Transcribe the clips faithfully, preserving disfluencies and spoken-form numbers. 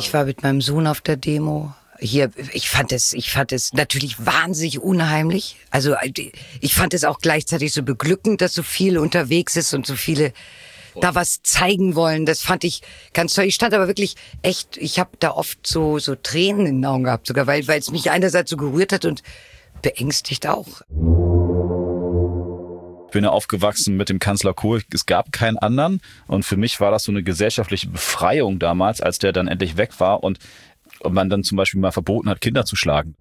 Ich war mit meinem Sohn auf der Demo. Hier, ich fand es, ich fand es natürlich wahnsinnig unheimlich. Also ich fand es auch gleichzeitig so beglückend, dass so viel unterwegs ist und so viele da was zeigen wollen. Das fand ich ganz toll. Ich stand aber wirklich echt, ich habe da oft so so Tränen in den Augen gehabt, sogar weil weil es mich einerseits so gerührt hat und beängstigt auch. Ich bin ja aufgewachsen mit dem Kanzler Kohl. Es gab keinen anderen. Und für mich war das so eine gesellschaftliche Befreiung damals, als der dann endlich weg war und und man dann zum Beispiel mal verboten hat, Kinder zu schlagen.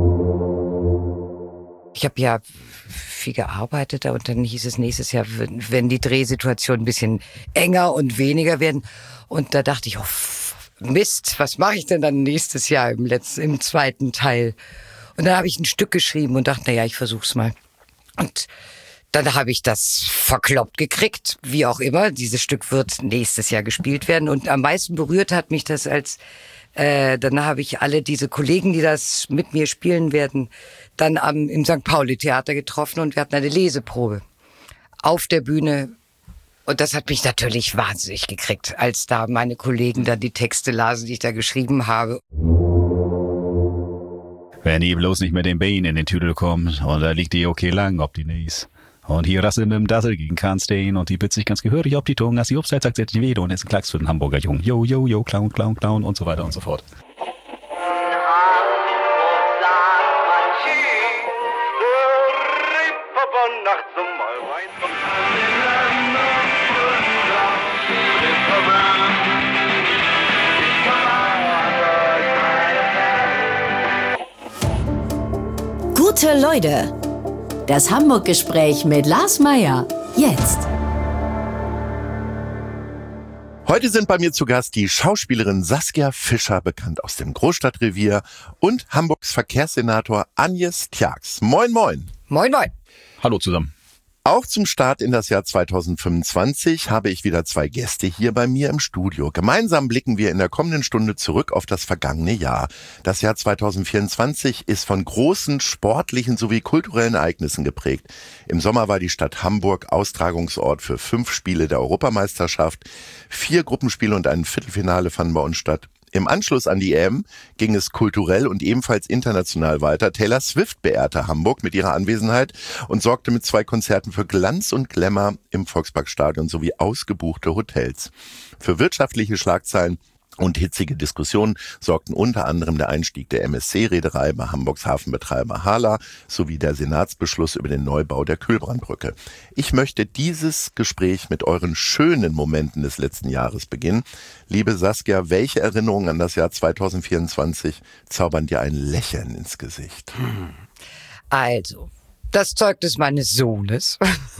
Ich habe ja viel gearbeitet und dann hieß es nächstes Jahr, wenn die Drehsituationen ein bisschen enger und weniger werden. Und da dachte ich, oh Mist, was mache ich denn dann nächstes Jahr im letzten, im zweiten Teil? Und dann habe ich ein Stück geschrieben und dachte, naja, ich versuch's mal. Und dann habe ich das verkloppt gekriegt, wie auch immer. Dieses Stück wird nächstes Jahr gespielt werden. Und am meisten berührt hat mich das als Äh, dann habe ich alle diese Kollegen, die das mit mir spielen werden, dann am, im Sankt Pauli-Theater getroffen und wir hatten eine Leseprobe auf der Bühne. Und das hat mich natürlich wahnsinnig gekriegt, als da meine Kollegen dann die Texte lasen, die ich da geschrieben habe. Wenn ihr bloß nicht mit den Beinen in den Tüdel kommt und da liegt die okay lang ob die Nies. Und hier rassel mit dem Dassel gegen Kahnstein und die bitzt sich ganz gehörig auf die Tongue, als die Upside sagt, setzt nicht weh und ist ein Klacks für den Hamburger Jungen. Yo, yo, yo, Clown, Clown, Clown und so weiter und so fort. Gute Leute. Das Hamburg-Gespräch mit Lars Meyer. Jetzt. Heute sind bei mir zu Gast die Schauspielerin Saskia Fischer, bekannt aus dem Großstadtrevier, und Hamburgs Verkehrssenator Agnes Tjax. Moin, moin. Moin, moin. Hallo zusammen. Auch zum Start in das Jahr zweitausendfünfundzwanzig habe ich wieder zwei Gäste hier bei mir im Studio. Gemeinsam blicken wir in der kommenden Stunde zurück auf das vergangene Jahr. Das Jahr zweitausendvierundzwanzig ist von großen sportlichen sowie kulturellen Ereignissen geprägt. Im Sommer war die Stadt Hamburg Austragungsort für fünf Spiele der Europameisterschaft. Vier Gruppenspiele und ein Viertelfinale fanden bei uns statt. Im Anschluss an die E M ging es kulturell und ebenfalls international weiter. Taylor Swift beehrte Hamburg mit ihrer Anwesenheit und sorgte mit zwei Konzerten für Glanz und Glamour im Volksparkstadion sowie ausgebuchte Hotels. Für wirtschaftliche Schlagzeilen und hitzige Diskussionen sorgten unter anderem der Einstieg der M S C-Reederei bei Hamburgs Hafenbetreiber Hala sowie der Senatsbeschluss über den Neubau der Kühlbrandbrücke. Ich möchte dieses Gespräch mit euren schönen Momenten des letzten Jahres beginnen. Liebe Saskia, welche Erinnerungen an das Jahr zweitausendvierundzwanzig zaubern dir ein Lächeln ins Gesicht? Also, das Zeugnis meines Sohnes.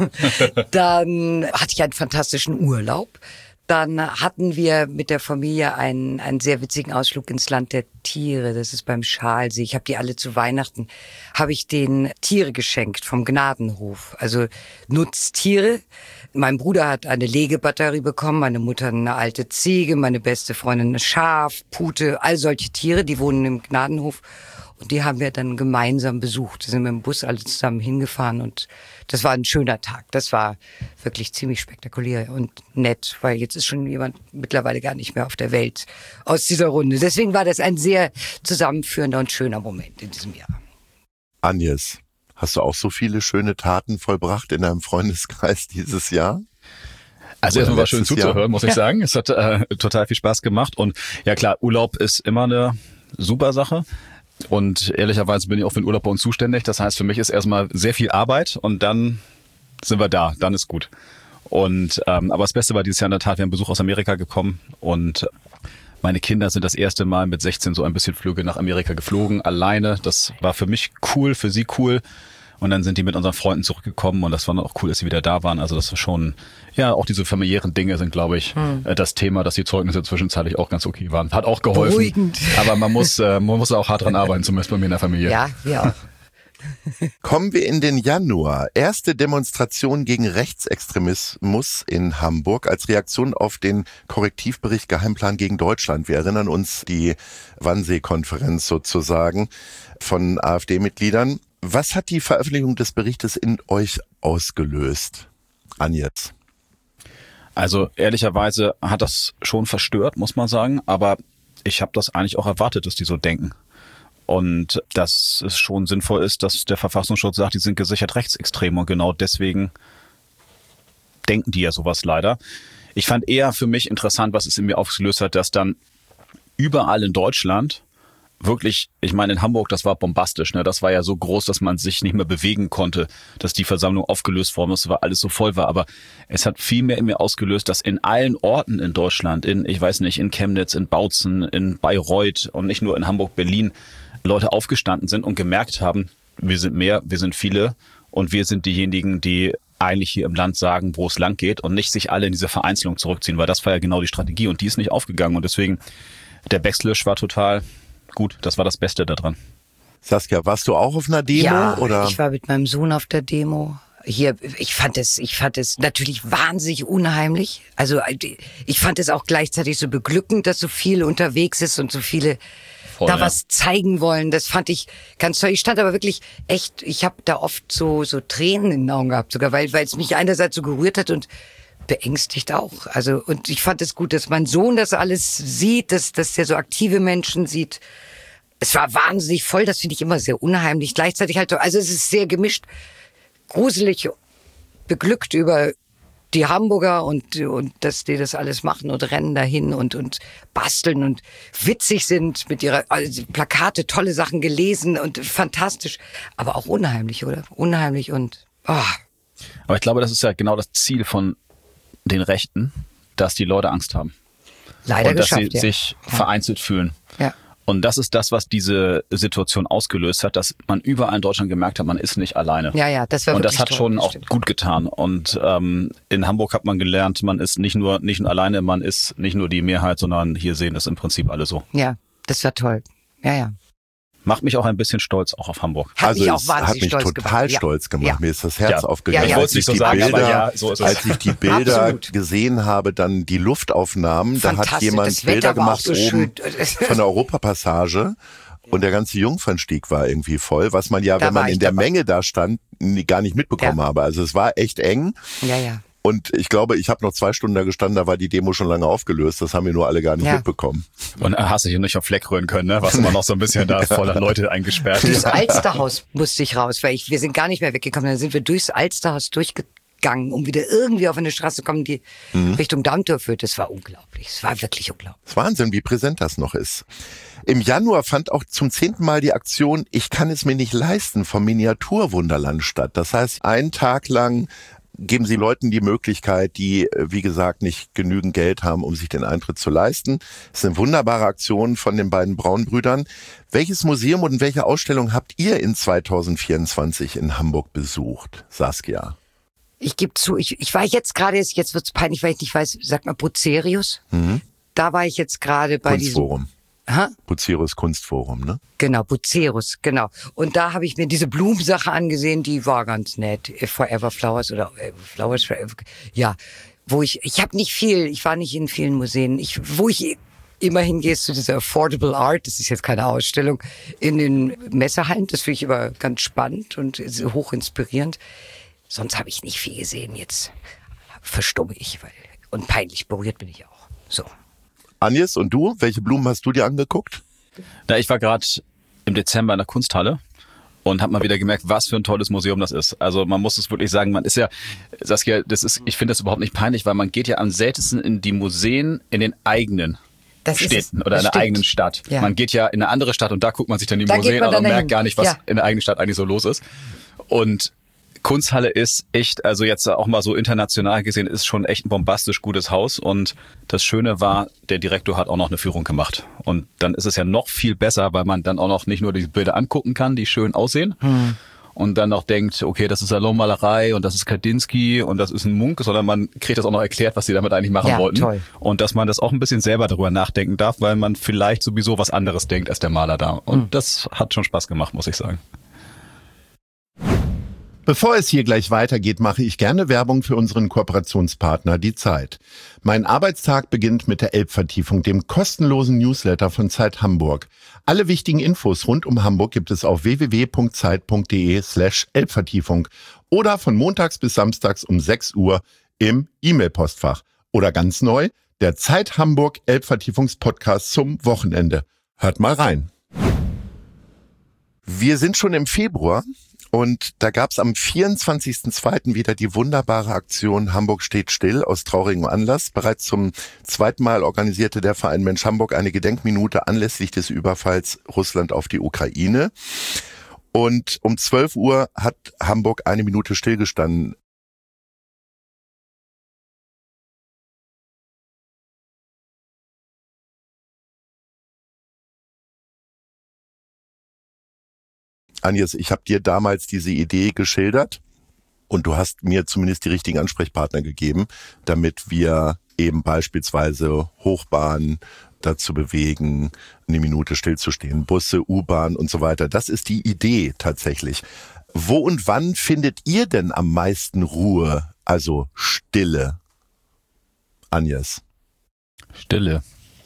Dann hatte ich einen fantastischen Urlaub. Dann hatten wir mit der Familie einen, einen sehr witzigen Ausflug ins Land der Tiere. Das ist beim Schalsee. Ich habe die alle zu Weihnachten, habe ich denen Tiere geschenkt vom Gnadenhof. Also Nutztiere. Mein Bruder hat eine Legebatterie bekommen, meine Mutter eine alte Ziege, meine beste Freundin ein Schaf, Pute, all solche Tiere, die wohnen im Gnadenhof. Und die haben wir dann gemeinsam besucht. Wir sind mit dem Bus alle zusammen hingefahren und das war ein schöner Tag. Das war wirklich ziemlich spektakulär und nett, weil jetzt ist schon jemand mittlerweile gar nicht mehr auf der Welt aus dieser Runde. Deswegen war das ein sehr zusammenführender und schöner Moment in diesem Jahr. Agnes, hast du auch so viele schöne Taten vollbracht in deinem Freundeskreis dieses Jahr? Also erstmal war schön zuzuhören, Jahr? muss ich sagen. Es hat äh, total viel Spaß gemacht und ja klar, Urlaub ist immer eine super Sache. Und ehrlicherweise bin ich auch für den Urlaub bei uns zuständig. Das heißt, für mich ist erstmal sehr viel Arbeit und dann sind wir da, dann ist gut. Und ähm, aber das Beste war dieses Jahr in der Tat, wir haben Besuch aus Amerika gekommen und meine Kinder sind das erste Mal mit sechzehn so ein bisschen Flüge nach Amerika geflogen, alleine. Das war für mich cool, für sie cool. Und dann sind die mit unseren Freunden zurückgekommen und das war auch cool, dass sie wieder da waren. Also das war schon, ja, auch diese familiären Dinge sind, glaube ich, hm. das Thema, dass die Zeugnisse zwischenzeitlich auch ganz okay waren. Hat auch geholfen. Beruhigend. Aber man muss, äh, man muss auch hart dran arbeiten, zumindest bei mir in der Familie. Ja, wir auch. Kommen wir in den Januar. Erste Demonstration gegen Rechtsextremismus in Hamburg als Reaktion auf den Korrektivbericht Geheimplan gegen Deutschland. Wir erinnern uns die Wannsee-Konferenz sozusagen von AfD-Mitgliedern. Was hat die Veröffentlichung des Berichtes in euch ausgelöst? Agnes. Also ehrlicherweise hat das schon verstört, muss man sagen. Aber ich habe das eigentlich auch erwartet, dass die so denken. Und dass es schon sinnvoll ist, dass der Verfassungsschutz sagt, die sind gesichert rechtsextrem. Und genau deswegen denken die ja sowas leider. Ich fand eher für mich interessant, was es in mir ausgelöst hat, dass dann überall in Deutschland wirklich, ich meine in Hamburg, das war bombastisch, ne? Das war ja so groß, dass man sich nicht mehr bewegen konnte, dass die Versammlung aufgelöst worden ist, weil alles so voll war. Aber es hat viel mehr in mir ausgelöst, dass in allen Orten in Deutschland, in, ich weiß nicht, in Chemnitz, in Bautzen, in Bayreuth und nicht nur in Hamburg, Berlin, Leute aufgestanden sind und gemerkt haben, wir sind mehr, wir sind viele und wir sind diejenigen, die eigentlich hier im Land sagen, wo es lang geht und nicht sich alle in diese Vereinzelung zurückziehen, weil das war ja genau die Strategie und die ist nicht aufgegangen. Und deswegen, der Backslash war total gut, das war das Beste daran. Saskia, warst du auch auf einer Demo? Ja, oder? Ich war mit meinem Sohn auf der Demo. Hier, ich fand es, ich fand es natürlich wahnsinnig unheimlich. Also ich fand es auch gleichzeitig so beglückend, dass so viel unterwegs ist und so viele Voll, da ja. was zeigen wollen. Das fand ich ganz toll. Ich stand aber wirklich echt, ich habe da oft so so Tränen in den Augen gehabt, sogar weil weil es mich einerseits so gerührt hat und beängstigt auch. Also und ich fand es gut, dass mein Sohn das alles sieht, dass dass der so aktive Menschen sieht. Es war wahnsinnig voll, das finde ich immer sehr unheimlich. Gleichzeitig halt, also es ist sehr gemischt, gruselig, beglückt über die Hamburger und und dass die das alles machen und rennen dahin und und basteln und witzig sind mit ihrer also Plakate, tolle Sachen gelesen und fantastisch, aber auch unheimlich, oder? Unheimlich und oh. Aber ich glaube, das ist ja genau das Ziel von den Rechten, dass die Leute Angst haben. Leider und dass geschafft, sie ja. sich ja. vereinzelt fühlen. Ja. Und das ist das, was diese Situation ausgelöst hat, dass man überall in Deutschland gemerkt hat, man ist nicht alleine. Ja, ja, das war Und wirklich das hat toll, schon das auch stimmt. gut getan. Und ähm, in Hamburg hat man gelernt, man ist nicht nur nicht nur alleine, man ist nicht nur die Mehrheit, sondern hier sehen das im Prinzip alle so. Ja, das war toll. Ja, ja. Macht mich auch ein bisschen stolz, auch auf Hamburg. Hat also mich auch es wahnsinnig hat mich stolz total gemacht. stolz gemacht. Ja. Mir ist das Herz Ja. aufgegangen. Ja, ja. Ich wollte Als es nicht so die sagen, Bilder, aber ja, so ist es. Als ich die Bilder Absolut. gesehen habe, dann die Luftaufnahmen, da hat Fantastisch. jemand Das Wetter Bilder war gemacht auch so oben schön. von der Europapassage. Und der ganze Jungfernstieg war irgendwie voll, was man ja, Da wenn war man ich in der dabei. Menge da stand, nie- gar nicht mitbekommen Ja. habe. Also es war echt eng. Ja, ja. Und ich glaube, ich habe noch zwei Stunden da gestanden, da war die Demo schon lange aufgelöst. Das haben wir nur alle gar nicht Ja. mitbekommen. Und hast du hier nicht auf Fleck rühren können, ne? Was immer noch so ein bisschen da voller Leute eingesperrt. Durchs Alsterhaus musste ich raus, weil ich, wir sind gar nicht mehr weggekommen. Dann sind wir durchs Alsterhaus durchgegangen, um wieder irgendwie auf eine Straße zu kommen, die Mhm. Richtung Dammtor führt. Das war unglaublich. Es war wirklich unglaublich. Das ist Wahnsinn, wie präsent das noch ist. Im Januar fand auch zum zehnten Mal die Aktion Ich kann es mir nicht leisten vom Miniaturwunderland statt. Das heißt, einen Tag lang geben sie Leuten die Möglichkeit, die, wie gesagt, nicht genügend Geld haben, um sich den Eintritt zu leisten. Das ist eine wunderbare Aktion von den beiden Braunbrüdern. Welches Museum und welche Ausstellung habt ihr in zweitausendvierundzwanzig in Hamburg besucht, Saskia? Ich gebe zu, ich, ich war jetzt gerade, jetzt wird's peinlich, weil ich nicht weiß, sag mal Bucerius. Mhm. Da war ich jetzt gerade bei Kunstforum. diesem... Ha? Bucerius Kunstforum, ne? Genau, Bucerus, genau. Und da habe ich mir diese Blumensache angesehen, die war ganz nett. Forever Flowers oder äh, Flowers Forever. Ja, wo ich, ich habe nicht viel, ich war nicht in vielen Museen. Ich, wo ich immer hingehe, ist zu dieser Affordable Art, das ist jetzt keine Ausstellung, in den Messehallen. Das finde ich immer ganz spannend und hoch inspirierend. Sonst habe ich nicht viel gesehen. Jetzt verstumme ich, weil und peinlich berührt bin ich auch. So. Agnes, und du? Welche Blumen hast du dir angeguckt? Na, ich war gerade im Dezember in der Kunsthalle und habe mal wieder gemerkt, was für ein tolles Museum das ist. Also man muss es wirklich sagen, man ist ja, Saskia, das ist, ich finde das überhaupt nicht peinlich, weil man geht ja am seltensten in die Museen in den eigenen Das ist Städten es. oder in Das der stimmt. eigenen Stadt. Ja. Man geht ja in eine andere Stadt und da guckt man sich dann die Da geht Museen man an dann und merkt dahin. gar nicht, was Ja. in der eigenen Stadt eigentlich so los ist. Und Kunsthalle ist echt, also jetzt auch mal so international gesehen, ist schon echt ein bombastisch gutes Haus. Und das Schöne war, der Direktor hat auch noch eine Führung gemacht. Und dann ist es ja noch viel besser, weil man dann auch noch nicht nur die Bilder angucken kann, die schön aussehen. Hm. Und dann noch denkt, okay, das ist Salonmalerei und das ist Kandinsky und das ist ein Munk, sondern man kriegt das auch noch erklärt, was sie damit eigentlich machen Ja, wollten. toll. Und dass man das auch ein bisschen selber darüber nachdenken darf, weil man vielleicht sowieso was anderes denkt als der Maler da. Und hm. das hat schon Spaß gemacht, muss ich sagen. Bevor es hier gleich weitergeht, mache ich gerne Werbung für unseren Kooperationspartner Die Zeit. Mein Arbeitstag beginnt mit der Elbvertiefung, dem kostenlosen Newsletter von Zeit Hamburg. Alle wichtigen Infos rund um Hamburg gibt es auf w w w punkt zeit punkt d e slash Elbvertiefung oder von montags bis samstags um sechs Uhr im E-Mail-Postfach. Oder ganz neu, Der Zeit Hamburg Elbvertiefungspodcast zum Wochenende. Hört mal rein. Wir sind schon im Februar und da gab es am vierundzwanzigsten zweiten wieder die wunderbare Aktion Hamburg steht still aus traurigem Anlass. Bereits zum zweiten Mal organisierte der Verein Mensch Hamburg eine Gedenkminute anlässlich des Überfalls Russland auf die Ukraine. Und um zwölf Uhr hat Hamburg eine Minute stillgestanden. Agnes, ich habe dir damals diese Idee geschildert und du hast mir zumindest die richtigen Ansprechpartner gegeben, damit wir eben beispielsweise Hochbahnen dazu bewegen, eine Minute stillzustehen, Busse, U-Bahn und so weiter. Das ist die Idee tatsächlich. Wo und wann findet ihr denn am meisten Ruhe, also Stille? Agnes. Stille.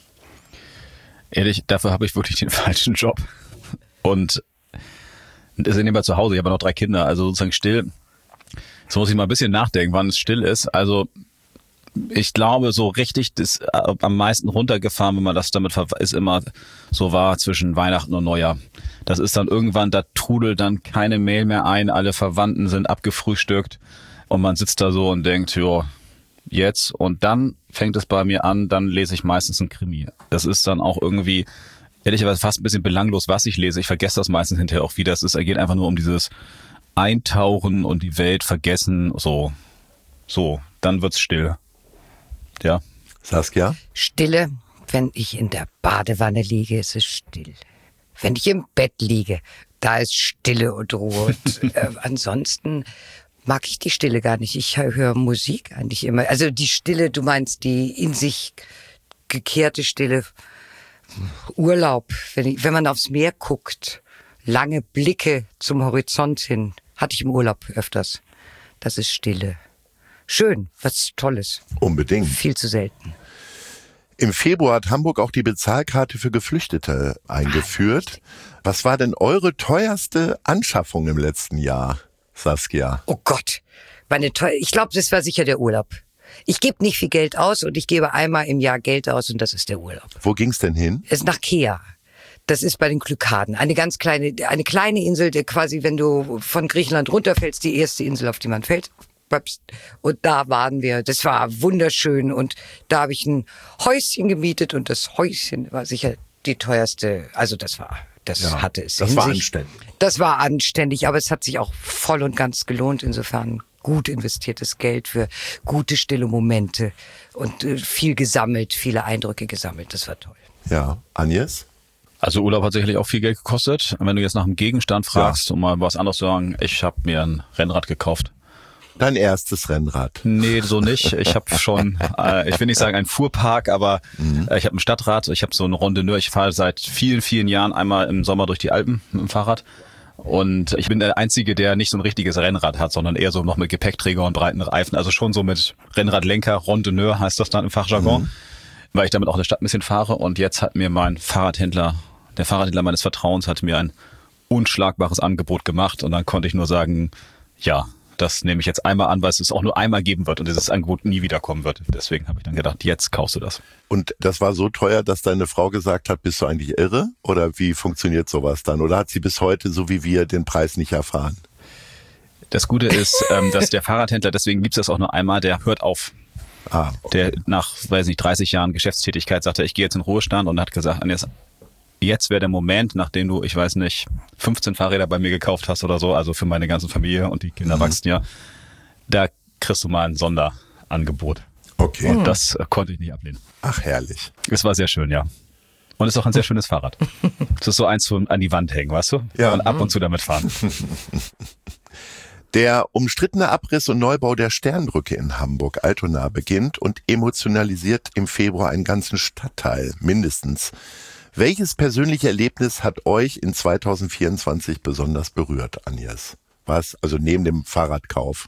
Ehrlich, dafür habe ich wirklich den falschen Job. Und ist ja nicht mehr zu Hause, ich habe ja noch drei Kinder, also sozusagen still. Jetzt muss ich mal ein bisschen nachdenken, wann es still ist. Also ich glaube, so richtig das am meisten runtergefahren, wenn man das damit ver- ist immer so war zwischen Weihnachten und Neujahr. Das ist dann irgendwann, da trudelt dann keine Mail mehr ein, alle Verwandten sind abgefrühstückt und man sitzt da so und denkt, jo, jetzt. Und dann fängt es bei mir an, dann lese ich meistens ein Krimi. Das ist dann auch irgendwie ehrlicherweise fast ein bisschen belanglos, was ich lese. Ich vergesse das meistens hinterher auch wieder. Es ist, es geht einfach nur um dieses Eintauchen und die Welt vergessen. So, so, dann wird's still. Ja. Saskia? Stille. Wenn ich in der Badewanne liege, ist es still. Wenn ich im Bett liege, da ist Stille und Ruhe. Und äh, ansonsten mag ich die Stille gar nicht. Ich höre Musik eigentlich immer. Also die Stille, du meinst die in sich gekehrte Stille. Urlaub, wenn, ich, wenn man aufs Meer guckt, lange Blicke zum Horizont hin, hatte ich im Urlaub öfters. Das ist Stille. Schön, was Tolles. Unbedingt. Viel zu selten. Im Februar hat Hamburg auch die Bezahlkarte für Geflüchtete eingeführt. Was war denn eure teuerste Anschaffung im letzten Jahr, Saskia? Oh Gott, meine teuer, ich glaube, das war sicher der Urlaub. Ich gebe nicht viel Geld aus und ich gebe einmal im Jahr Geld aus und das ist der Urlaub. Wo ging's denn hin? Es ist nach Kea. Das ist bei den Kykladen. Eine ganz kleine, eine kleine Insel, der quasi, wenn du von Griechenland runterfällst, die erste Insel, auf die man fällt. Und da waren wir. Das war wunderschön und da habe ich ein Häuschen gemietet und das Häuschen war sicher die teuerste. Also das war, das Ja, hatte es das in war sich. anständig. Das war anständig, aber es hat sich auch voll und ganz gelohnt. Insofern gut investiertes Geld für gute, stille Momente und äh, viel gesammelt, viele Eindrücke gesammelt. Das war toll. Ja, Agnes? Also Urlaub hat sicherlich auch viel Geld gekostet. Wenn du jetzt nach einem Gegenstand fragst, ja. um mal was anderes zu sagen, ich habe mir ein Rennrad gekauft. Dein erstes Rennrad? Nee, so nicht. Ich habe schon, äh, ich will nicht sagen ein Fuhrpark, aber mhm. äh, ich habe ein Stadtrad, ich habe so eine Rondeur. Ich fahre seit vielen, vielen Jahren einmal im Sommer durch die Alpen mit dem Fahrrad. Und ich bin der Einzige, der nicht so ein richtiges Rennrad hat, sondern eher so noch mit Gepäckträger und breiten Reifen. Also schon so mit Rennradlenker, Rondeur heißt das dann im Fachjargon, mhm. weil ich damit auch in der Stadt ein bisschen fahre. Und jetzt hat mir mein Fahrradhändler, der Fahrradhändler meines Vertrauens, hat mir ein unschlagbares Angebot gemacht. Und dann konnte ich nur sagen, ja, das nehme ich jetzt einmal an, weil es es auch nur einmal geben wird und dieses Angebot nie wiederkommen wird. Deswegen habe ich dann gedacht, jetzt kaufst du das. Und das war so teuer, dass deine Frau gesagt hat, bist du eigentlich irre? Oder wie funktioniert sowas dann? Oder hat sie bis heute, so wie wir, den Preis nicht erfahren? Das Gute ist, ähm, dass der Fahrradhändler, deswegen gibt es das auch nur einmal, der hört auf. Ah, okay. Der nach, weiß nicht, dreißig Jahren Geschäftstätigkeit sagte, ich gehe jetzt in Ruhestand und hat gesagt, Agnes, jetzt wäre der Moment, nachdem du, ich weiß nicht, fünfzehn Fahrräder bei mir gekauft hast oder so, also für meine ganze Familie und die Kinder mhm. wachsen ja, da kriegst du mal ein Sonderangebot. Okay. Und das äh, konnte ich nicht ablehnen. Ach, herrlich. Es war sehr schön, ja. Und es ist auch ein sehr schönes Fahrrad. Es ist so eins zum an die Wand hängen, weißt du? Ja. Und ab und zu damit fahren. Der umstrittene Abriss und Neubau der Sternbrücke in Hamburg-Altona beginnt und emotionalisiert im Februar einen ganzen Stadtteil, mindestens. Welches persönliche Erlebnis hat euch in zwanzig vierundzwanzig besonders berührt, Agnes? Was, also neben dem Fahrradkauf?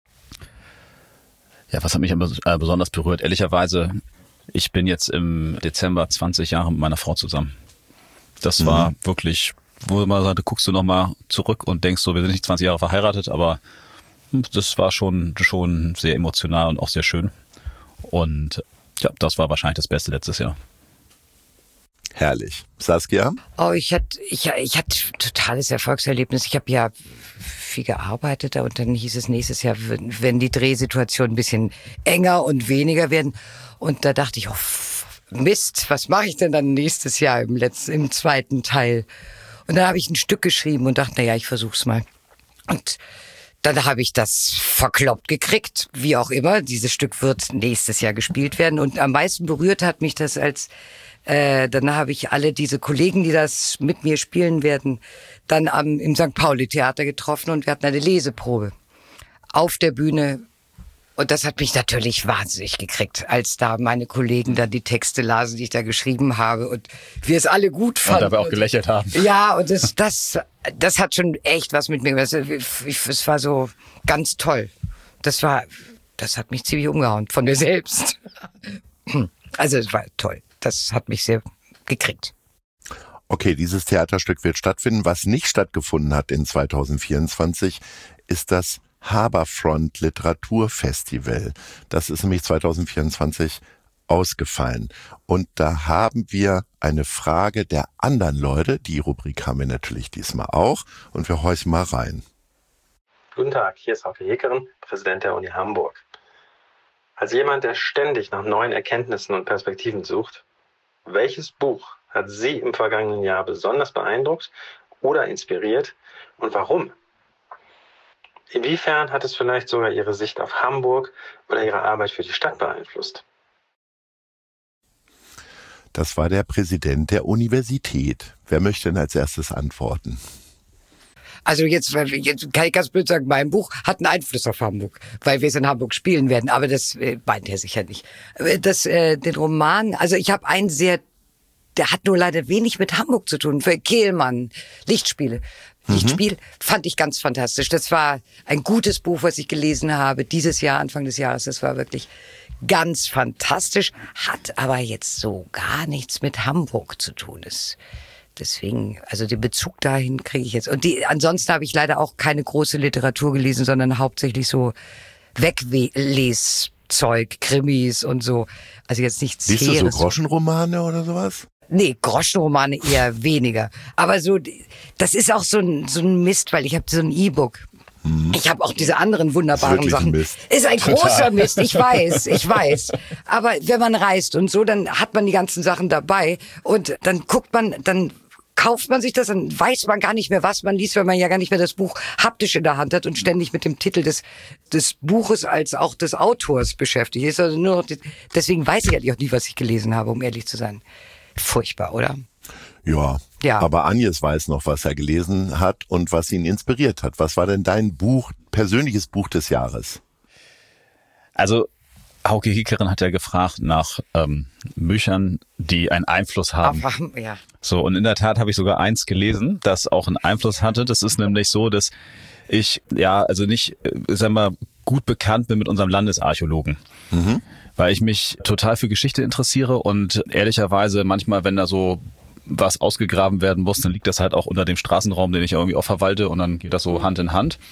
Ja, was hat mich besonders berührt? Ehrlicherweise, ich bin jetzt im Dezember zwanzig Jahre mit meiner Frau zusammen. Das war mhm. wirklich, wo man sagte, guckst du nochmal zurück und denkst so, wir sind nicht zwanzig Jahre verheiratet, aber das war schon, schon sehr emotional und auch sehr schön. Und Ja, das war wahrscheinlich das Beste letztes Jahr. Herrlich. Saskia? Oh, ich hatte, ich, ich hatte totales Erfolgserlebnis. Ich habe ja viel gearbeitet und dann hieß es nächstes Jahr, wenn die Drehsituationen ein bisschen enger und weniger werden. Und da dachte ich, oh Mist, was mache ich denn dann nächstes Jahr im letzten, im zweiten Teil? Und dann habe ich ein Stück geschrieben und dachte, na ja, ich versuch's mal. Und dann habe ich das verkloppt gekriegt, wie auch immer. Dieses Stück wird nächstes Jahr gespielt werden. Und am meisten berührt hat mich das, als äh, dann habe ich alle diese Kollegen, die das mit mir spielen werden, dann am, im Sankt Pauli-Theater getroffen und wir hatten eine Leseprobe auf der Bühne. Und das hat mich natürlich wahnsinnig gekriegt, als da meine Kollegen dann die Texte lasen, die ich da geschrieben habe und wir es alle gut fanden. Und dabei auch gelächelt haben. Ja, und das, das, das hat schon echt was mit mir gemacht. Es war so ganz toll. Das war, das hat mich ziemlich umgehauen von mir selbst. Also es war toll. Das hat mich sehr gekriegt. Okay, dieses Theaterstück wird stattfinden. Was nicht stattgefunden hat in zwanzig vierundzwanzig, ist das Haberfront Literaturfestival. Das ist nämlich zwanzig vierundzwanzig ausgefallen. Und da haben wir eine Frage der anderen Leute. Die Rubrik haben wir natürlich diesmal auch. Und wir horchen mal rein. Guten Tag, hier ist Hauke Hekeren, Präsident der Uni Hamburg. Als jemand, der ständig nach neuen Erkenntnissen und Perspektiven sucht, welches Buch hat Sie im vergangenen Jahr besonders beeindruckt oder inspiriert und warum? Inwiefern hat es vielleicht sogar Ihre Sicht auf Hamburg oder Ihre Arbeit für die Stadt beeinflusst? Das war der Präsident der Universität. Wer möchte denn als erstes antworten? Also jetzt, jetzt kann ich ganz blöd sagen, mein Buch hat einen Einfluss auf Hamburg, weil wir es in Hamburg spielen werden. Aber das äh, meint er sicher nicht. Das, äh, den Roman, also ich habe einen sehr, der hat nur leider wenig mit Hamburg zu tun. Für Kehlmann, Lichtspiele. Lichtspiel fand ich ganz fantastisch. Das war ein gutes Buch, was ich gelesen habe dieses Jahr, Anfang des Jahres. Das war wirklich ganz fantastisch, hat aber jetzt so gar nichts mit Hamburg zu tun. Das, deswegen, also den Bezug dahin kriege ich jetzt. Und die, ansonsten habe ich leider auch keine große Literatur gelesen, sondern hauptsächlich so Wegleszeug, Krimis und so. Also jetzt nichts Liest du so Hehres. Groschenromane oder sowas? Nee, Groschenromane eher weniger. Aber so, das ist auch so ein, so ein Mist, weil ich habe so ein E-Book. Hm. Ich habe auch diese anderen wunderbaren ist Sachen. Ein Mist. Ist ein großer Mist, ich weiß, ich weiß. Aber wenn man reist und so, dann hat man die ganzen Sachen dabei und dann guckt man, dann kauft man sich das, dann weiß man gar nicht mehr, was man liest, weil man ja gar nicht mehr das Buch haptisch in der Hand hat und ständig mit dem Titel des des Buches als auch des Autors beschäftigt ist. Also nur noch, deswegen weiß ich eigentlich auch nie, was ich gelesen habe, um ehrlich zu sein. Furchtbar, oder? Ja, ja, aber Agnes weiß noch, was er gelesen hat und was ihn inspiriert hat. Was war denn dein Buch, persönliches Buch des Jahres? Also Hauke Hekeren hat ja gefragt nach ähm, Büchern, die einen Einfluss haben. Auf, ja. So, und in der Tat habe ich sogar eins gelesen, das auch einen Einfluss hatte. Das ist nämlich so, dass ich, ja, also nicht, sagen wir mal, gut bekannt bin mit unserem Landesarchäologen. Mhm. Weil ich mich total für Geschichte interessiere und ehrlicherweise manchmal, wenn da so was ausgegraben werden muss, dann liegt das halt auch unter dem Straßenraum, den ich irgendwie auch verwalte und dann geht das so Hand in Hand.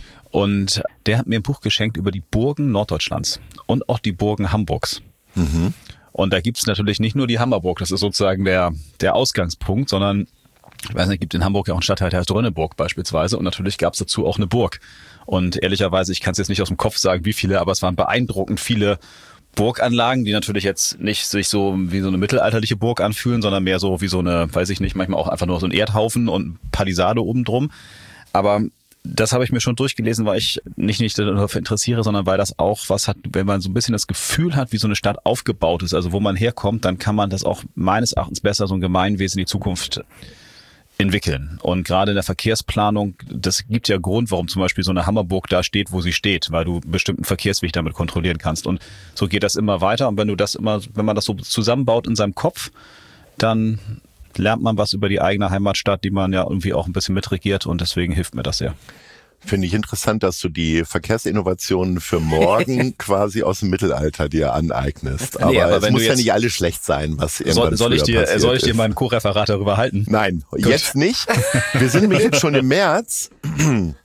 Und der hat mir ein Buch geschenkt über die Burgen Norddeutschlands und auch die Burgen Hamburgs. Mhm. Und da gibt's natürlich nicht nur die Hammerburg, das ist sozusagen der der Ausgangspunkt, sondern ich weiß nicht, gibt in Hamburg ja auch einen Stadtteil, der heißt Rönneburg beispielsweise und natürlich gab's dazu auch eine Burg. Und ehrlicherweise, ich kann es jetzt nicht aus dem Kopf sagen, wie viele, aber es waren beeindruckend viele Burganlagen, die natürlich jetzt nicht sich so wie so eine mittelalterliche Burg anfühlen, sondern mehr so wie so eine, weiß ich nicht, manchmal auch einfach nur so ein Erdhaufen und Palisade oben drum. Aber das habe ich mir schon durchgelesen, weil ich nicht nicht dafür interessiere, sondern weil das auch was hat, wenn man so ein bisschen das Gefühl hat, wie so eine Stadt aufgebaut ist, also wo man herkommt, dann kann man das auch meines Erachtens besser so ein Gemeinwesen in die Zukunft entwickeln. Und gerade in der Verkehrsplanung, das gibt ja Grund, warum zum Beispiel so eine Hammerburg da steht, wo sie steht, weil du bestimmten Verkehrsweg damit kontrollieren kannst. Und so geht das immer weiter. Und wenn du das immer, wenn man das so zusammenbaut in seinem Kopf, dann lernt man was über die eigene Heimatstadt, die man ja irgendwie auch ein bisschen mitregiert. Und deswegen hilft mir das sehr. Finde ich interessant, dass du die Verkehrsinnovationen für morgen quasi aus dem Mittelalter dir aneignest. Aber, nee, aber es muss ja nicht alles schlecht sein, was irgendwann soll, soll ich dir, passiert Soll ich dir ist. mein Co-Referat darüber halten? Nein, Gut. Jetzt nicht. Wir sind nämlich jetzt schon im März.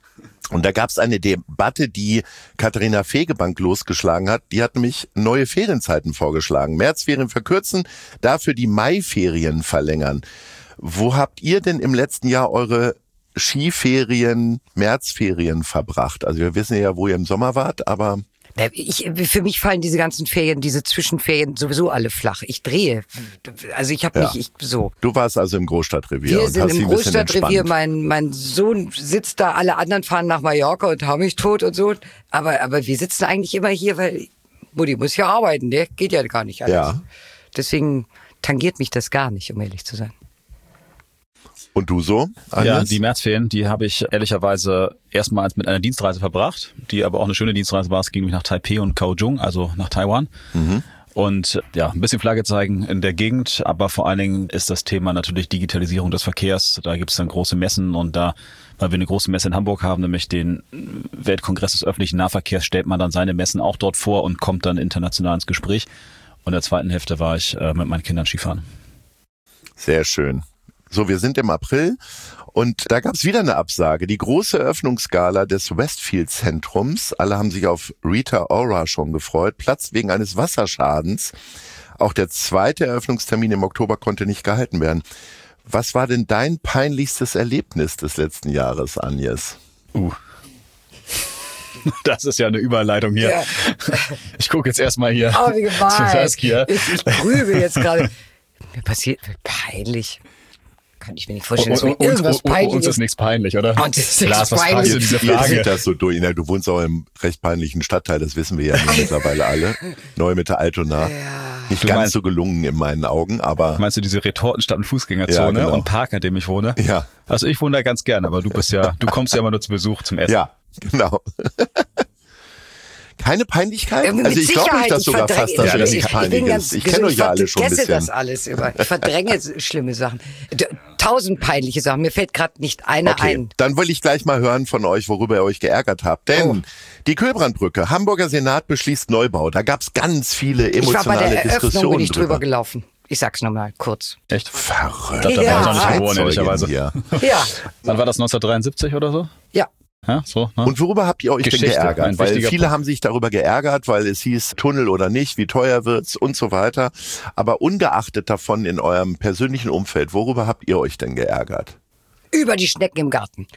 Und da gab es eine Debatte, die Katharina Fegebank losgeschlagen hat. Die hat nämlich neue Ferienzeiten vorgeschlagen. Märzferien verkürzen, dafür die Maiferien verlängern. Wo habt ihr denn im letzten Jahr eure Skiferien, Märzferien verbracht? Also wir wissen ja, wo ihr im Sommer wart, aber... Ich, für mich fallen diese ganzen Ferien, diese Zwischenferien sowieso alle flach. Ich drehe. Also ich habe Ja. mich, ich, so. Du warst also im Großstadtrevier Wir und sind hast sie im ein bisschen Großstadtrevier, entspannt. mein, mein Sohn sitzt da, alle anderen fahren nach Mallorca und haben mich tot und so. Aber, aber wir sitzen eigentlich immer hier, weil Mutti muss ja arbeiten, ne? Geht ja gar nicht alles. Ja. Deswegen tangiert mich das gar nicht, um ehrlich zu sein. Und du so, Ja, Agnes? die Märzferien, die habe ich ehrlicherweise erstmals mit einer Dienstreise verbracht, die aber auch eine schöne Dienstreise war. Es ging nämlich nach Taipei und Kaohsiung, also nach Taiwan. Mhm. Und ja, ein bisschen Flagge zeigen in der Gegend, aber vor allen Dingen ist das Thema natürlich Digitalisierung des Verkehrs. Da gibt es dann große Messen und da, weil wir eine große Messe in Hamburg haben, nämlich den Weltkongress des öffentlichen Nahverkehrs, stellt man dann seine Messen auch dort vor und kommt dann international ins Gespräch. Und in der zweiten Hälfte war ich äh, mit meinen Kindern Skifahren. Sehr schön. So, wir sind im April und da gab es wieder eine Absage. Die große Eröffnungsgala des Westfield-Zentrums, alle haben sich auf Rita Ora schon gefreut, platzt wegen eines Wasserschadens. Auch der zweite Eröffnungstermin im Oktober konnte nicht gehalten werden. Was war denn dein peinlichstes Erlebnis des letzten Jahres, Agnes? Uh. Das ist ja eine Überleitung hier. Ja. Ich gucke jetzt erstmal hier Oh, wie zu gemein. Saskia. Ich, ich grübe jetzt gerade. Mir passiert peinlich. Kann ich mir nicht vorstellen, dass mir irgendwas uns, uns peinlich ist nichts peinlich, oder? Uns ist nichts Lars, was peinlich. fragst du diese Jetzt Frage? sieht das so durch. Na, du wohnst auch im recht peinlichen Stadtteil, das wissen wir ja nun mittlerweile alle. Neumumitte Altona. Nicht Du ganz meinst- so gelungen in meinen Augen, aber Meinst du diese Retortenstadt- und Fußgängerzone Ja, genau. und Park, an dem ich wohne? ja, Also ich wohne da ganz gerne, aber du bist ja, du kommst ja immer nur zu Besuch zum Essen. ja, genau. Keine Peinlichkeit? Ja, mit Also ich glaube euch Sicherheit, das ich sogar verdränge- fast, dass Ja, ihr das ich- nicht ich bin peinlich ganz ist. Ich gesund, kenne euch ja alle schon ein vergesse bisschen. das alles immer. Ich verdränge schlimme Sachen. D- Tausend peinliche Sachen. Mir fällt gerade nicht eine Okay, ein. dann will ich gleich mal hören von euch, worüber ihr euch geärgert habt. Denn Oh. die Köhlbrandbrücke, Hamburger Senat beschließt Neubau. Da gab es ganz viele Ich war bei emotionale der Eröffnung, Diskussionen bin ich drüber drüber. gelaufen. Ich sag's nochmal kurz. Echt? Verrückt. Ich glaub, da Ja. war ich noch nicht geboren, Zeitzeugen ehrlicherweise. hier. Ja, Wann war das, neunzehnhundertdreiundsiebzig oder so? ja. Ja, so, ne? Und worüber habt ihr euch Geschichte, denn geärgert? ein Weil wichtiger viele Punkt. haben sich darüber geärgert, weil es hieß Tunnel oder nicht, wie teuer wird's und so weiter. Aber ungeachtet davon in eurem persönlichen Umfeld, worüber habt ihr euch denn geärgert? Über die Schnecken im Garten.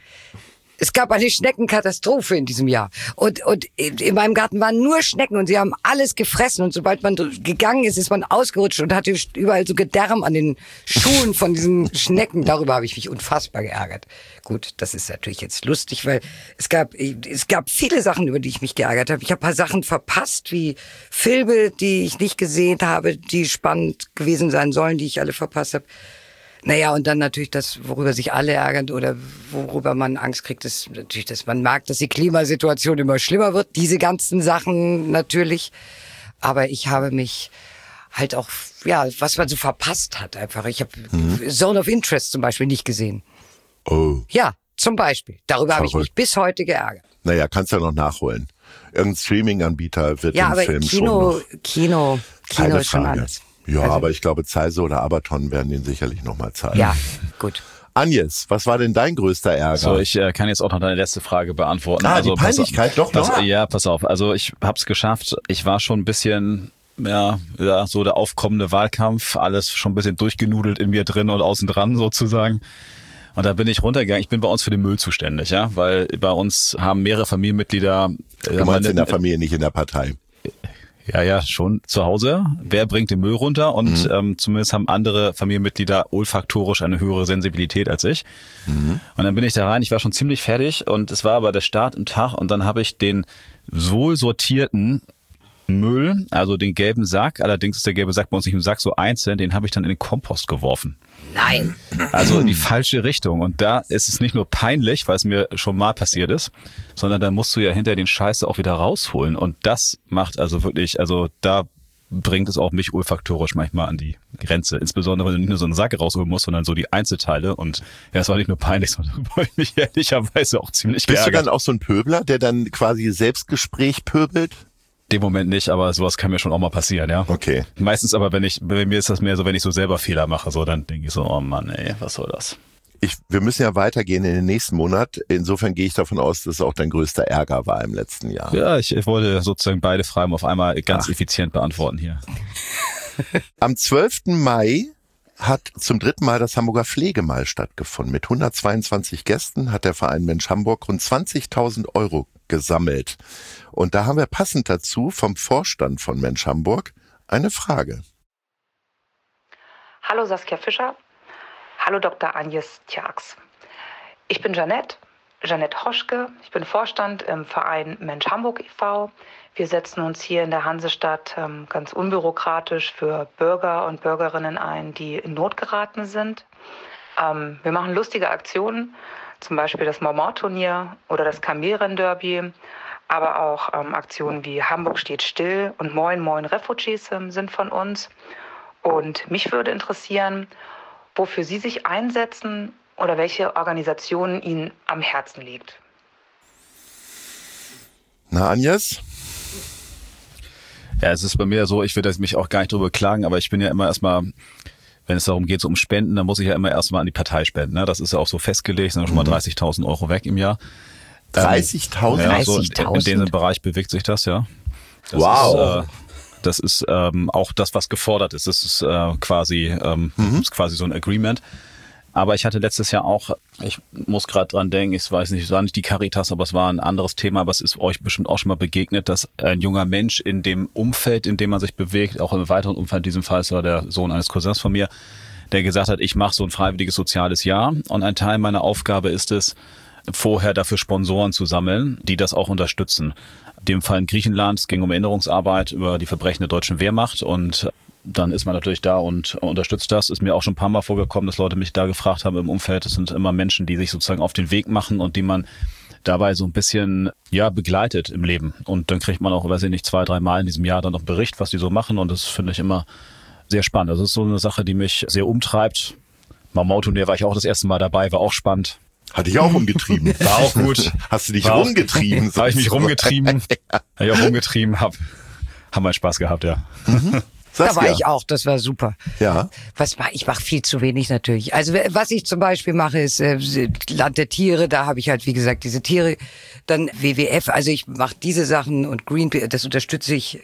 Es gab eine Schneckenkatastrophe in diesem Jahr. Und, und in meinem Garten waren nur Schnecken und sie haben alles gefressen. Und sobald man gegangen ist, ist man ausgerutscht und hatte überall so Gedärm an den Schuhen von diesen Schnecken. Darüber habe ich mich unfassbar geärgert. Gut, das ist natürlich jetzt lustig, weil es gab, es gab viele Sachen, über die ich mich geärgert habe. Ich habe ein paar Sachen verpasst, wie Filme, die ich nicht gesehen habe, die spannend gewesen sein sollen, die ich alle verpasst habe. Naja, und dann natürlich das, worüber sich alle ärgern oder worüber man Angst kriegt, ist natürlich, dass man merkt, dass die Klimasituation immer schlimmer wird. Diese ganzen Sachen natürlich. Aber ich habe mich halt auch, ja, was man so verpasst hat einfach. Ich habe mhm. Zone of Interest zum Beispiel nicht gesehen. Oh. Ja, zum Beispiel. Darüber habe ich mich Verrückt. bis heute geärgert. Naja, kannst ja noch nachholen. Irgendein Streaming-Anbieter wird Ja, den aber Film schon Kino, noch. Kino, Kino Keine ist schon Frage. anders. Ja, Also- aber ich glaube, Zeise oder Abaton werden den sicherlich nochmal zeigen. Ja, gut. Agnes, was war denn dein größter Ärger? So, ich äh, kann jetzt auch noch deine letzte Frage beantworten. Ah, also, die pass- Peinlichkeit, doch pass, noch? Ja, pass auf. Also ich hab's geschafft. Ich war schon ein bisschen, ja, ja, so der aufkommende Wahlkampf, alles schon ein bisschen durchgenudelt in mir drin und außen dran sozusagen. Und da bin ich runtergegangen. Ich bin bei uns für den Müll zuständig, ja, weil bei uns haben mehrere Familienmitglieder. äh, Du meinst meine- in der Familie, nicht in der Partei. Ja, ja, schon zu Hause. Wer bringt den Müll runter? Und Mhm. ähm, zumindest haben andere Familienmitglieder olfaktorisch eine höhere Sensibilität als ich. Mhm. Und dann bin ich da rein. Ich war schon ziemlich fertig und es war aber der Start im Tag. Und dann habe ich den wohl sortierten Müll, also den gelben Sack, allerdings ist der gelbe Sack bei uns nicht im Sack so einzeln, den habe ich dann in den Kompost geworfen. Nein. Also in die falsche Richtung. Und da ist es nicht nur peinlich, weil es mir schon mal passiert ist, sondern da musst du ja hinter den Scheiße auch wieder rausholen. Und das macht also wirklich, also da bringt es auch mich olfaktorisch manchmal an die Grenze. Insbesondere, wenn du nicht nur so einen Sack rausholen musst, sondern so die Einzelteile. Und ja, es war nicht nur peinlich, sondern habe ich mich ehrlicherweise auch ziemlich Bist du geärgert. dann auch so ein Pöbler, der dann quasi Selbstgespräch pöbelt? Dem Moment nicht, aber sowas kann mir schon auch mal passieren, ja. Okay. Meistens aber, wenn ich, bei mir ist das mehr so, wenn ich so selber Fehler mache, so, dann denke ich so, oh Mann, ey, was soll das? Ich, wir müssen ja weitergehen in den nächsten Monat. Insofern gehe ich davon aus, dass es auch dein größter Ärger war im letzten Jahr. Ja, ich, ich wollte sozusagen beide Fragen auf einmal ganz Ach. effizient beantworten hier. Am zwölften Mai hat zum dritten Mal das Hamburger Pflegemal stattgefunden. Mit hundertzweiundzwanzig Gästen hat der Verein Mensch Hamburg rund zwanzigtausend Euro gesammelt. Und da haben wir passend dazu vom Vorstand von Mensch Hamburg eine Frage. Hallo Saskia Fischer. Hallo Doktor Agnes Tjax. Ich bin Janette, Janette Hoschke. Ich bin Vorstand im Verein Mensch Hamburg e V Wir setzen uns hier in der Hansestadt ähm, ganz unbürokratisch für Bürger und Bürgerinnen ein, die in Not geraten sind. Ähm, wir machen lustige Aktionen, zum Beispiel das Marmor-Turnier oder das Kamelrennen-Derby, aber auch ähm, Aktionen wie Hamburg steht still und Moin Moin Refugees ähm, sind von uns. Und mich würde interessieren, wofür Sie sich einsetzen oder welche Organisation Ihnen am Herzen liegt. Na, Agnes? Ja, es ist bei mir so, ich will das mich auch gar nicht drüber klagen, aber ich bin ja immer erstmal, wenn es darum geht, so um Spenden, dann muss ich ja immer erstmal an die Partei spenden. Ne? Das ist ja auch so festgelegt, sind schon mal dreißigtausend Euro weg im Jahr. dreißigtausend? Ja, so in, in diesem Bereich bewegt sich das, ja. Das Wow. Ist, äh, das ist ähm, auch das, was gefordert ist. Das ist äh, quasi, ähm, mhm. ist quasi so ein Agreement. Aber ich hatte letztes Jahr auch, ich muss gerade dran denken, ich weiß nicht, es war nicht die Caritas, aber es war ein anderes Thema, aber es ist euch bestimmt auch schon mal begegnet, dass ein junger Mensch in dem Umfeld, in dem man sich bewegt, auch im weiteren Umfeld, in diesem Fall war der Sohn eines Cousins von mir, der gesagt hat, ich mache so ein freiwilliges soziales Jahr und ein Teil meiner Aufgabe ist es, vorher dafür Sponsoren zu sammeln, die das auch unterstützen. In dem Fall in Griechenland, es ging um Erinnerungsarbeit über die Verbrechen der deutschen Wehrmacht und dann ist man natürlich da und unterstützt das. Ist mir auch schon ein paar Mal vorgekommen, dass Leute mich da gefragt haben im Umfeld. Das sind immer Menschen, die sich sozusagen auf den Weg machen und die man dabei so ein bisschen ja begleitet im Leben. Und dann kriegt man auch, weiß ich nicht, zwei, drei Mal in diesem Jahr dann noch einen Bericht, was die so machen. Und das finde ich immer sehr spannend. Das ist so eine Sache, die mich sehr umtreibt. Marmor-Turnier war ich auch das erste Mal dabei, war auch spannend. Hatte ich auch umgetrieben. War auch gut. Hast du dich war rumgetrieben? Habe ich mich rumgetrieben. Habe ich auch rumgetrieben, hab, haben wir Spaß gehabt, ja. Mhm. Da war ich auch, das war super. Ja. Was war, ich mache viel zu wenig natürlich. Also was ich zum Beispiel mache, ist äh, Land der Tiere, da habe ich halt, wie gesagt, diese Tiere. Dann W W F, also ich mache diese Sachen und Greenpeace, das unterstütze ich.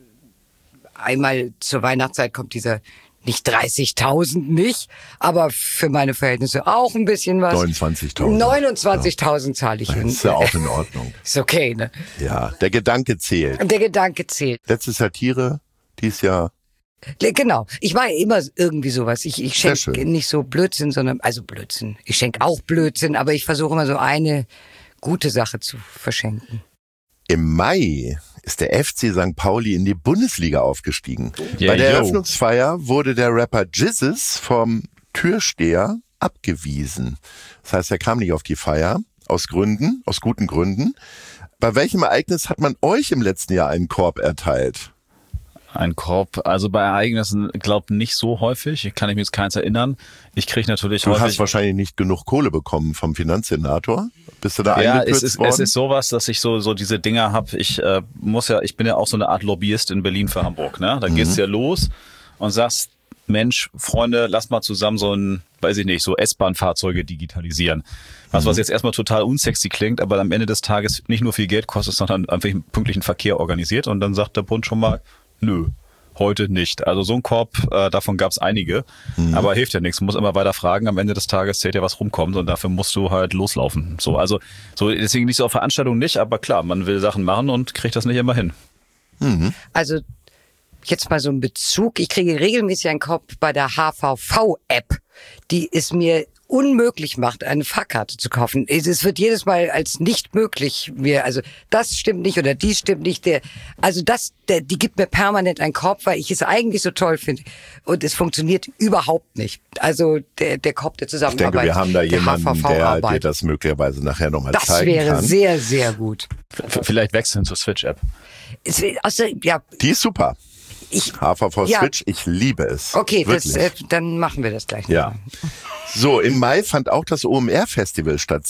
Einmal zur Weihnachtszeit kommt dieser, nicht dreißigtausend nicht, aber für meine Verhältnisse auch ein bisschen was. neunundzwanzigtausend. neunundzwanzigtausend zahle ich. Das ist ja auch in Ordnung. Ist okay, ne? Ja, der Gedanke zählt. Der Gedanke zählt. Letztes Jahr Tiere, dies Jahr. Genau. Ich mache immer irgendwie sowas. Ich, ich Sehr schenke schön. nicht so Blödsinn, sondern, also Blödsinn. Ich schenke auch Blödsinn, aber ich versuche immer so eine gute Sache zu verschenken. Im Mai ist der F C Sankt Pauli in die Bundesliga aufgestiegen. Yeah, Bei der yo. Eröffnungsfeier wurde der Rapper Jizzes vom Türsteher abgewiesen. Das heißt, er kam nicht auf die Feier, aus Gründen, aus guten Gründen. Bei welchem Ereignis hat man euch im letzten Jahr einen Korb erteilt? Ein Korb, also bei Ereignissen, glaubt nicht so häufig. Kann ich mir jetzt keins erinnern. Ich kriege natürlich Du häufig... hast wahrscheinlich nicht genug Kohle bekommen vom Finanzsenator. Bist du da Ja, eingekürzt es ist, worden? es ist sowas, dass ich so so diese Dinger habe. Ich äh, muss ja, ich bin ja auch so eine Art Lobbyist in Berlin für Hamburg. Ne, da Mhm. geht's ja los und sagst, Mensch, Freunde, lass mal zusammen so ein, weiß ich nicht, so S-Bahn-Fahrzeuge digitalisieren. Was Mhm. was jetzt erstmal total unsexy klingt, aber am Ende des Tages nicht nur viel Geld kostet, sondern einfach einen pünktlichen Verkehr organisiert. Und dann sagt der Bund schon mal, nö. Heute nicht. Also so ein Korb, äh, davon gab es einige. Mhm. Aber hilft ja nichts. Du musst immer weiter fragen. Am Ende des Tages zählt ja, was rumkommt. Und dafür musst du halt loslaufen. So, also so deswegen nicht so auf Veranstaltungen nicht. Aber klar, man will Sachen machen und kriegt das nicht immer hin. Mhm. Also jetzt mal so ein Bezug. Ich kriege regelmäßig einen Korb bei der H V V-App, die es mir unmöglich macht, eine Fahrkarte zu kaufen. Es wird jedes Mal als nicht möglich mir, also das stimmt nicht oder dies stimmt nicht. Der, also das, der, die gibt mir permanent einen Korb, weil ich es eigentlich so toll finde. Und es funktioniert überhaupt nicht. Also der, der Korb der Ich Zusammenarbeit. denke, wir haben da der jemanden, H V der dir V-Arbeit. das möglicherweise nachher nochmal Das zeigen wäre kann. sehr, sehr gut. V- Vielleicht wechseln zur Switch-App. Es, also, ja, Die ist super. ich, H V V Ja. Switch, ich liebe es. okay, das, Wirklich. äh, dann machen wir das gleich. Ja. So, im Mai fand auch das O M R-Festival statt.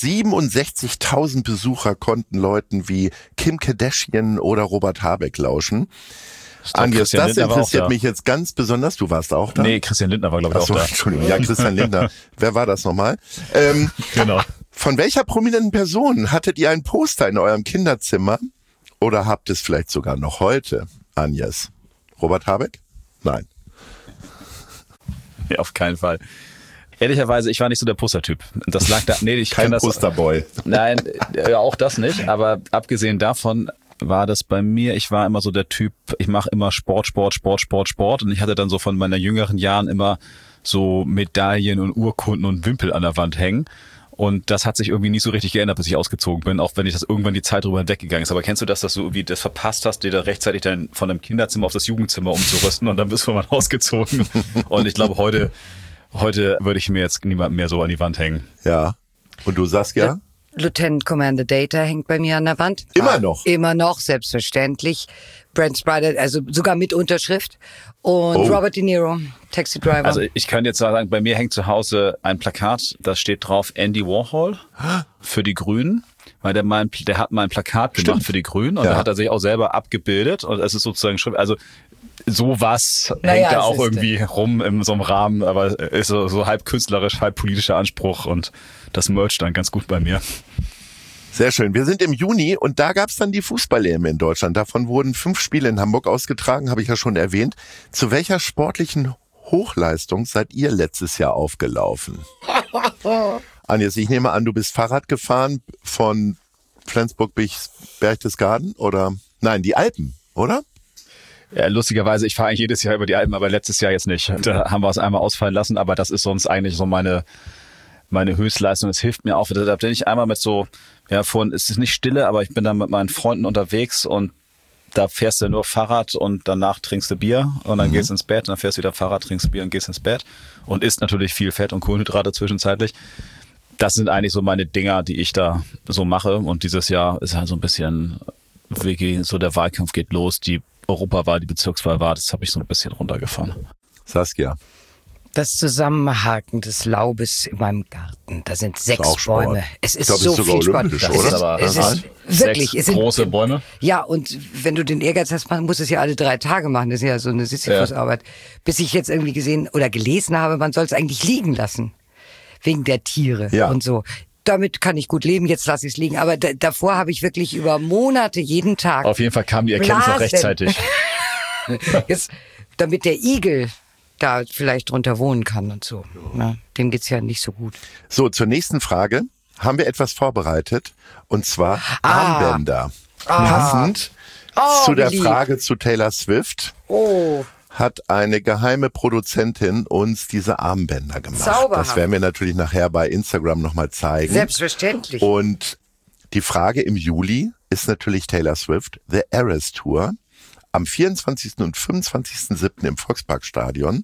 siebenundsechzigtausend Besucher konnten Leuten wie Kim Kardashian oder Robert Habeck lauschen. Agnes, Christian das Lindner war auch interessiert da. mich jetzt ganz besonders. Du warst auch da? Nee, Christian Lindner war, glaube ich, Ach so, auch da. Entschuldigung. Ja, Christian Lindner. Wer war das nochmal? Ähm, Genau. Von welcher prominenten Person hattet ihr ein Poster in eurem Kinderzimmer oder habt es vielleicht sogar noch heute, Agnes? Robert Habeck? Nein. Ja, auf keinen Fall. Ehrlicherweise, ich war nicht so der Postertyp. Das lag da, nee, ich Kein kann das, Posterboy. Nein, äh, auch das nicht, aber abgesehen davon war das bei mir, ich war immer so der Typ, ich mache immer Sport, Sport, Sport, Sport, Sport und ich hatte dann so von meiner jüngeren Jahren immer so Medaillen und Urkunden und Wimpel an der Wand hängen. Und das hat sich irgendwie nicht so richtig geändert, bis ich ausgezogen bin, auch wenn ich das irgendwann die Zeit drüber hinweggegangen ist. Aber kennst du das, dass du irgendwie das verpasst hast, dir da rechtzeitig dann von einem Kinderzimmer auf das Jugendzimmer umzurüsten und dann bist du mal ausgezogen. Und ich glaube, heute, heute würde ich mir jetzt niemand mehr so an die Wand hängen. Ja. Und du, Saskia? Lieutenant Commander Data hängt bei mir an der Wand. Immer Ah, noch? Immer noch, selbstverständlich. Brent Spiner, also sogar mit Unterschrift. Und Oh. Robert De Niro, Taxi Driver. Also ich kann jetzt sagen, bei mir hängt zu Hause ein Plakat, da steht drauf Andy Warhol für die Grünen, weil der mal ein, der hat mal ein Plakat gemacht Stimmt. für die Grünen und Ja. da hat er sich auch selber abgebildet und es ist sozusagen schon, also sowas Naja, hängt da es auch ist- irgendwie rum in so einem Rahmen, aber ist so, so halb künstlerisch, halb politischer Anspruch und das mercht dann ganz gut bei mir. Sehr schön. Wir sind im Juni und da gab es dann die Fußball-E M in Deutschland. Davon wurden fünf Spiele in Hamburg ausgetragen, habe ich ja schon erwähnt. Zu welcher sportlichen Hochleistung seid ihr letztes Jahr aufgelaufen? Agnes, ich nehme an, du bist Fahrrad gefahren von Flensburg bis Berchtesgaden oder? Nein, die Alpen, oder? Ja, lustigerweise, ich fahre eigentlich jedes Jahr über die Alpen, aber letztes Jahr jetzt nicht. Da haben wir es einmal ausfallen lassen, aber das ist sonst eigentlich so meine meine Höchstleistung. Es hilft mir auch. Da bin ich einmal mit so, ja, vorhin ist es nicht Stille, aber ich bin dann mit meinen Freunden unterwegs und da fährst du nur Fahrrad und danach trinkst du Bier und dann mhm. gehst ins Bett und dann fährst du wieder Fahrrad, trinkst Bier und gehst ins Bett und isst natürlich viel Fett und Kohlenhydrate zwischenzeitlich. Das sind eigentlich so meine Dinger, die ich da so mache und dieses Jahr ist halt so ein bisschen, wie so der Wahlkampf geht los, die Europawahl, die Bezirkswahl war, das habe ich so ein bisschen runtergefahren. Saskia. Das Zusammenhaken des Laubes in meinem Garten. Da sind sechs auch Sport. Bäume. Es ist Ich glaub, so es ist sogar viel Sport. olympisch, Es oder? ist, Aber es das ist heißt, wirklich. sechs Es sind, große Bäume. Ja, und wenn du den Ehrgeiz hast, man muss es ja alle drei Tage machen. Das ist ja so eine Sisyphus-Arbeit. Bis ich jetzt irgendwie gesehen oder gelesen habe, man soll es eigentlich liegen lassen. Wegen der Tiere Ja. und so. Damit kann ich gut leben, jetzt lasse ich es liegen. Aber da, davor habe ich wirklich über Monate jeden Tag. Auf jeden Fall kam die Erkenntnis noch Blasen. rechtzeitig. Jetzt, damit der Igel da vielleicht drunter wohnen kann und so. Na, dem geht's ja nicht so gut. So, zur nächsten Frage haben wir etwas vorbereitet und zwar Ah. Armbänder. Passend Oh, zu der wie lieb. Frage zu Taylor Swift Oh, hat eine geheime Produzentin uns diese Armbänder gemacht. Zauberhaft. Das werden wir natürlich nachher bei Instagram nochmal zeigen. selbstverständlich. Und die Frage im Juli ist natürlich Taylor Swift, The Eras Tour, am vierundzwanzigsten und fünfundzwanzigsten siebten im Volksparkstadion.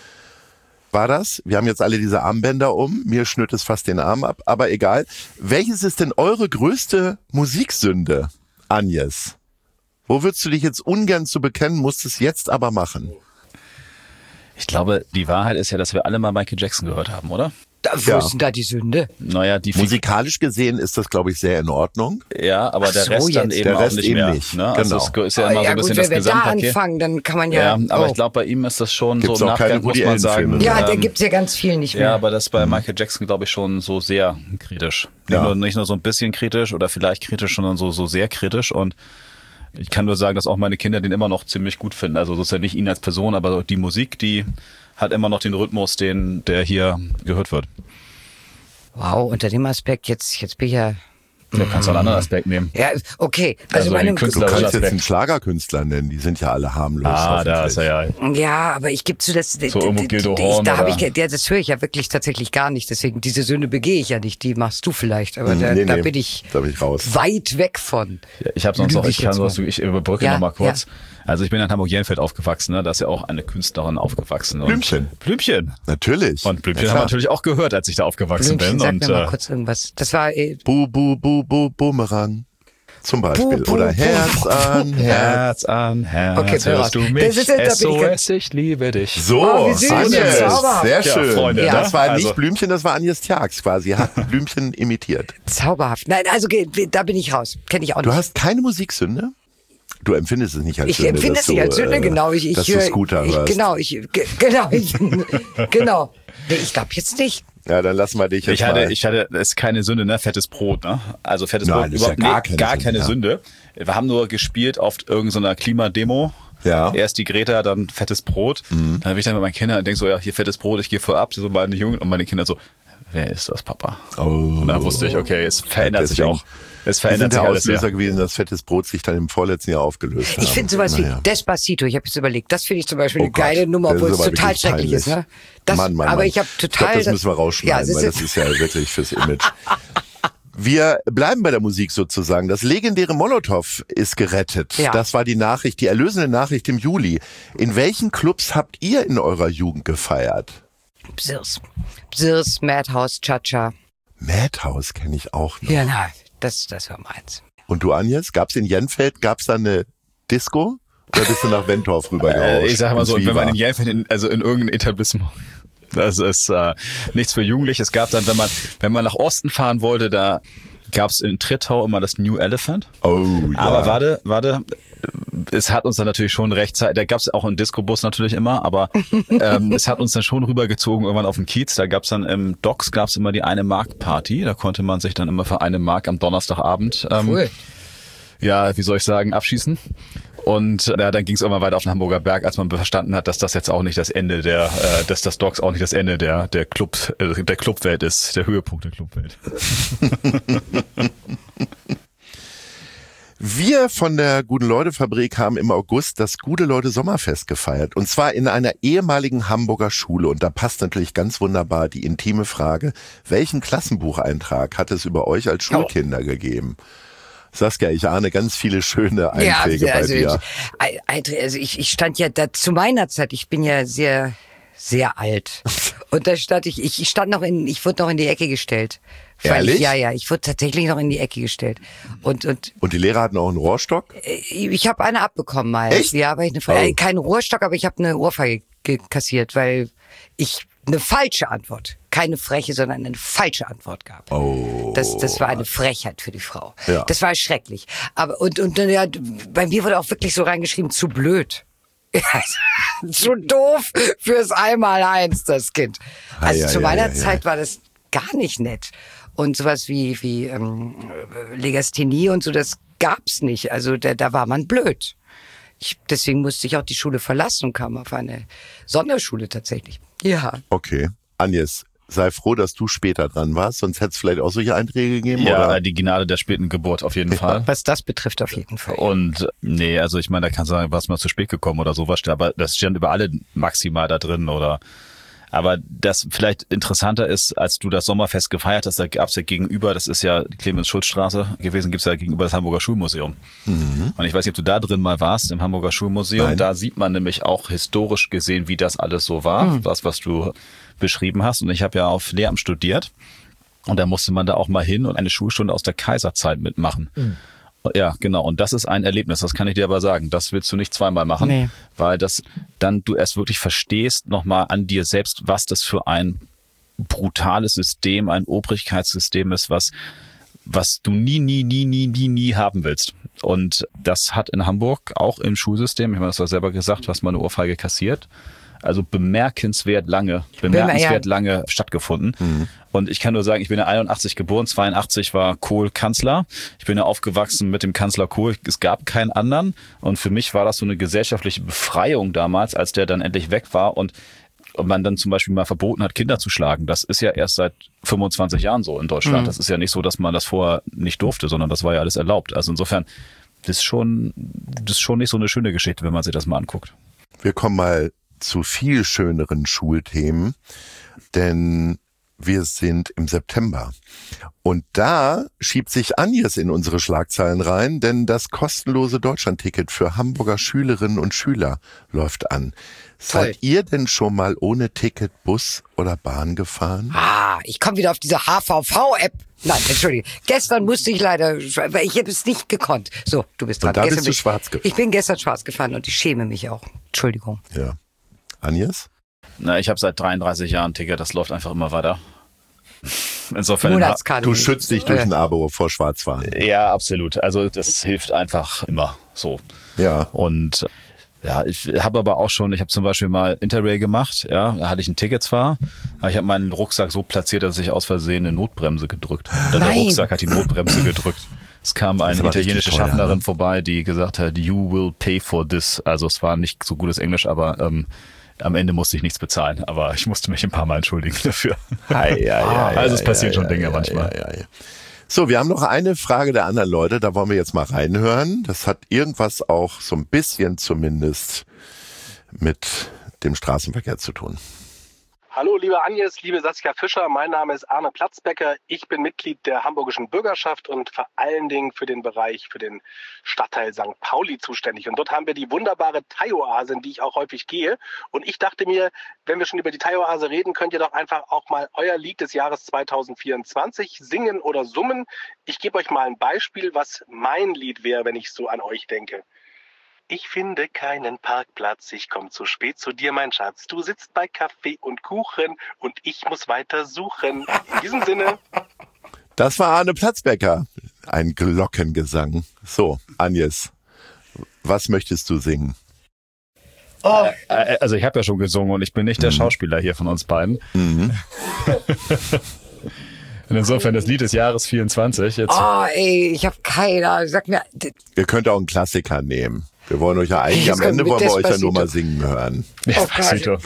War das? Wir haben jetzt alle diese Armbänder um. Mir schnürt es fast den Arm ab, aber egal. Welches ist denn eure größte Musiksünde, Agnes? Wo würdest du dich jetzt ungern zu bekennen, musst es jetzt aber machen? Ich glaube, die Wahrheit ist ja, dass wir alle mal Michael Jackson gehört haben, oder? Da, wo Ja. ist denn da die Sünde? Naja, die Musikalisch gesehen ist das, glaube ich, sehr in Ordnung. Ja, aber Ach der so, Rest dann jetzt. eben Der auch Rest nicht eben mehr. nicht. Ne? Also Genau. es ist ja immer Ah, so ja ein bisschen gut, das wenn wir da Gesamtpaket. anfangen, dann kann man ja... Ja, aber oh. ich glaube, bei ihm ist das schon Gibt's so auch keine Nachgang, muss Woody man Allen sagen. Filme. Ja, da ähm, gibt's ja ganz viel nicht mehr. Ja, aber das bei Michael Jackson, glaube ich, schon so sehr kritisch. Nicht, Ja. nur, nicht nur so ein bisschen kritisch oder vielleicht kritisch, sondern so, so sehr kritisch. Und ich kann nur sagen, dass auch meine Kinder den immer noch ziemlich gut finden. Also das ist ja nicht ihn als Person, aber die Musik, die hat immer noch den Rhythmus, den der hier gehört wird. Wow, unter dem Aspekt, jetzt, jetzt bin ich ja... Da kannst du einen anderen Aspekt nehmen. Ja, okay. Also, Also meine, den Du Künstler- kannst Aspekt. jetzt einen Schlagerkünstler nennen, die sind ja alle harmlos. Ah, da ist hoffentlich. er ja. ja, aber ich gebe zu, das, So irgendwo Gildo ich, Horn da habe oder- ich, ja, das höre ich ja wirklich tatsächlich gar nicht. Deswegen, diese Sünde begehe ich ja nicht, die machst du vielleicht. Aber da, Nee, da nee, bin ich da bin ich raus. weit weg von. Ja, ich habe sonst Lüge noch, ich ich kann jetzt sowas, mal. ich überbrücke Ja, noch mal kurz. ja. Also ich bin in Hamburg-Jenfeld aufgewachsen, ne? Da ist ja auch eine Künstlerin aufgewachsen. Und Blümchen. Blümchen. Natürlich. Und Blümchen Ja, haben wir klar. natürlich auch gehört, als ich da aufgewachsen Blümchen, bin. sag Und mir mal äh, kurz irgendwas. Das war... Äh, Bu, bu, bu, bu, Bumerang. Zum Beispiel. Bu, bu, Oder bu. Herz an Herz. Herz an Herz, Okay, hörst Berat. du mich? Das ist- da bin ich S O ganz- S, ich liebe dich. So, Oh, wie süß. Agnes. Zauberhaft. Sehr Ja, schön. Freunde, ne? Das war Also- nicht Blümchen, das war Agnes Tjax quasi. Hat Blümchen imitiert. Zauberhaft. Nein, also ge- da bin ich raus. Kenne ich auch Du nicht. hast keine Musiksünde? Du empfindest es nicht als ich Sünde. Ich empfinde es nicht als Sünde, genau. Ich, dass ich, du Scooter ich, hörst. Genau, ich, ge, genau, ich, genau. Nee, ich glaube jetzt nicht. Ja, dann lassen wir dich jetzt ich hatte, mal. Ich hatte, das ist keine Sünde, ne? Fettes Brot, ne? Also fettes Nein, Brot, ist ja überhaupt gar nee, keine gar Sünde, keine ja. Sünde. Wir haben nur gespielt auf irgendeiner Klimademo. Ja. Erst die Greta, dann fettes Brot. Mhm. Dann bin ich dann mit meinen Kindern und denke so, ja, hier fettes Brot, ich gehe vorab, so meine Jungen und meine Kinder so, wer ist das, Papa? Oh. Und dann wusste ich, okay, es verändert sich auch. Es verändert sich der alles. Auslöser Ja. gewesen, dass fettes Brot sich dann im vorletzten Jahr aufgelöst hat. Ich finde sowas naja. wie Despacito, ich habe jetzt überlegt, das finde ich zum Beispiel Oh eine geile Gott, Nummer, das obwohl ist es aber total wirklich schrecklich ist. Ne? Das, Mann, Mann, aber Mann. ich habe total... Ich glaub, das müssen wir rausschneiden, ja, weil das ist ja wirklich fürs Image. Wir bleiben bei der Musik sozusagen. Das legendäre Molotow ist gerettet. Ja. Das war die Nachricht, die erlösende Nachricht im Juli. In welchen Clubs habt ihr in eurer Jugend gefeiert? Bsirs. Bsirs, Madhouse, Cha-Cha. Madhouse kenne ich auch noch. Ja, na, das, das war meins. Und du, Agnes, gab's in Jenfeld, gab's da eine Disco? Oder bist du nach Wentorf rübergerauscht? Äh, ich sag mal so, ins wenn man Viva? in Jenfeld, in, also in irgendein Etablissement, das ist äh, nichts für Jugendliche. Es gab dann, wenn man, wenn man nach Osten fahren wollte, da gab's in Trittau immer das New Elephant. Oh, ja. Aber warte, warte, es hat uns dann natürlich schon rechtzeitig, da gab's auch einen Disco-Bus natürlich immer, aber ähm, es hat uns dann schon rübergezogen irgendwann auf den Kiez. Da gab's dann im Docks gab's immer die eine Mark Party. Da konnte man sich dann immer für eine Mark am Donnerstagabend ähm, Cool. ja, wie soll ich sagen, abschießen. Und ja, dann ging es immer weiter auf den Hamburger Berg, als man verstanden hat, dass das jetzt auch nicht das Ende der, äh, dass das Docks auch nicht das Ende der der Club äh, der Clubwelt ist, der Höhepunkt der Clubwelt. Wir von der Guten-Leute-Fabrik haben im August das Gute-Leute-Sommerfest gefeiert. Und zwar in einer ehemaligen Hamburger Schule. Und da passt natürlich ganz wunderbar die intime Frage, welchen Klassenbucheintrag hat es über euch als Schulkinder oh. gegeben? Saskia, ich ahne ganz viele schöne Einträge ja, also bei dir. Ich, also ich, ich stand ja da zu meiner Zeit, ich bin ja sehr, sehr alt. Und da stand ich, ich stand noch in, ich wurde noch in die Ecke gestellt. Ehrlich? Ich, ja, ja, ich wurde tatsächlich noch in die Ecke gestellt. Und, und, und die Lehrer hatten auch einen Rohrstock? Ich habe eine abbekommen mal. Echt? Ja, aber ich eine, oh. kein Rohrstock, aber ich habe eine Ohrfeige kassiert, weil ich eine falsche Antwort, keine freche, sondern eine falsche Antwort gab. Oh. Das, das war eine Frechheit für die Frau. Ja. Das war schrecklich. Aber und und ja, bei mir wurde auch wirklich so reingeschrieben, zu blöd. Ja, zu doof fürs Einmaleins, das Kind. Also ah, ja, zu ja, meiner ja, Zeit ja. war das gar nicht nett. Und sowas wie wie ähm, Legasthenie und so, das gab's nicht. Also da, da war man blöd. Ich, deswegen musste ich auch die Schule verlassen und kam auf eine Sonderschule tatsächlich. Ja. Okay. Agnes, sei froh, dass du später dran warst, sonst hätte es vielleicht auch solche Einträge gegeben, Ja, oder? die Gnade der späten Geburt auf jeden Fall. Was das betrifft, auf jeden Fall. Und nee, also ich meine, da kannst du sagen, was mal zu spät gekommen oder sowas, aber das stand über alle maximal da drin oder. Aber das vielleicht interessanter ist, als du das Sommerfest gefeiert hast, da gab's ja gegenüber, das ist ja die Clemens-Schulz-Straße gewesen, gibt's ja gegenüber das Hamburger Schulmuseum. Mhm. Und ich weiß nicht, ob du da drin mal warst, im Hamburger Schulmuseum. Nein. Da sieht man nämlich auch historisch gesehen, wie das alles so war, mhm. das, was du beschrieben hast. Und ich habe ja auf Lehramt studiert und da musste man da auch mal hin und eine Schulstunde aus der Kaiserzeit mitmachen. Mhm. Ja, genau. Und das ist ein Erlebnis, das kann ich dir aber sagen. Das willst du nicht zweimal machen, nee. Weil das dann du erst wirklich verstehst nochmal an dir selbst, was das für ein brutales System, ein Obrigkeitssystem ist, was, was du nie, nie, nie, nie, nie, nie haben willst. Und das hat in Hamburg auch im Schulsystem, ich meine, das war selber gesagt, du hast mal eine Ohrfeige kassiert, also bemerkenswert lange, bemerkenswert ja. lange stattgefunden. Mhm. Und ich kann nur sagen, ich bin ja einundachtzig geboren, zweiundachtzig war Kohl Kanzler. Ich bin ja aufgewachsen mit dem Kanzler Kohl. Es gab keinen anderen. Und für mich war das so eine gesellschaftliche Befreiung damals, als der dann endlich weg war und man dann zum Beispiel mal verboten hat, Kinder zu schlagen. Das ist ja erst seit fünfundzwanzig Jahren so in Deutschland. Mhm. Das ist ja nicht so, dass man das vorher nicht durfte, sondern das war ja alles erlaubt. Also insofern, das ist schon, das ist schon nicht so eine schöne Geschichte, wenn man sich das mal anguckt. Wir kommen mal zu viel schöneren Schulthemen, denn wir sind im September. Und da schiebt sich Agnes in unsere Schlagzeilen rein, denn das kostenlose Deutschlandticket für Hamburger Schülerinnen und Schüler läuft an. Toll. Seid ihr denn schon mal ohne Ticket Bus oder Bahn gefahren? Ah, ich komme wieder auf diese H V V-App. Nein, entschuldige. Gestern musste ich leider, weil ich hätte es nicht gekonnt. So, du bist dran. Und da gestern bist du ich, schwarz gefahren. Ich bin gestern schwarz gefahren und ich schäme mich auch. Entschuldigung. Ja. Agnes? Na, ich habe seit dreiunddreißig Jahren ein Ticket, das läuft einfach immer weiter. Insofern. Monatskarte. Du schützt dich durch ein Abo vor Schwarzfahren. Ja, absolut. Also das hilft einfach immer. So. Ja. Und ja, ich habe aber auch schon, ich habe zum Beispiel mal Interrail gemacht, ja, da hatte ich ein Ticket zwar, aber ich habe meinen Rucksack so platziert, dass ich aus Versehen eine Notbremse gedrückt habe. Dann der Rucksack hat die Notbremse gedrückt. Es kam eine italienische teuer, Schaffnerin ne? vorbei, die gesagt hat, you will pay for this. Also es war nicht so gutes Englisch, aber ähm, am Ende musste ich nichts bezahlen. Aber ich musste mich ein paar Mal entschuldigen dafür. Hi, ja, ja, also es ja, passiert ja, schon Dinge ja, manchmal. Ja, ja, ja. So, wir haben noch eine Frage der anderen Leute, da wollen wir jetzt mal reinhören. Das hat irgendwas auch so ein bisschen zumindest mit dem Straßenverkehr zu tun. Hallo, liebe Agnes, liebe Saskia Fischer, mein Name ist Arne Platzbecker. Ich bin Mitglied der Hamburgischen Bürgerschaft und vor allen Dingen für den Bereich, für den Stadtteil Sankt Pauli zuständig. Und dort haben wir die wunderbare Thai-Oase, in die ich auch häufig gehe. Und ich dachte mir, wenn wir schon über die Thai-Oase reden, könnt ihr doch einfach auch mal euer Lied des Jahres zweitausendvierundzwanzig singen oder summen. Ich gebe euch mal ein Beispiel, was mein Lied wäre, wenn ich so an euch denke. Ich finde keinen Parkplatz, ich komme zu spät zu dir, mein Schatz. Du sitzt bei Kaffee und Kuchen und ich muss weiter suchen. In diesem Sinne. Das war Arne Platzbecker. Ein Glockengesang. So, Agnes, was möchtest du singen? Oh. Also ich habe ja schon gesungen und ich bin nicht der mhm. Schauspieler hier von uns beiden. Mhm. Und insofern das Lied des Jahres vierundzwanzig. Jetzt. Oh ey, ich habe keine Ahnung. Sag mir. Ihr könnt auch einen Klassiker nehmen. Wir wollen euch ja eigentlich, am Ende wollen wir euch ja nur mal singen hören. Oh Gott.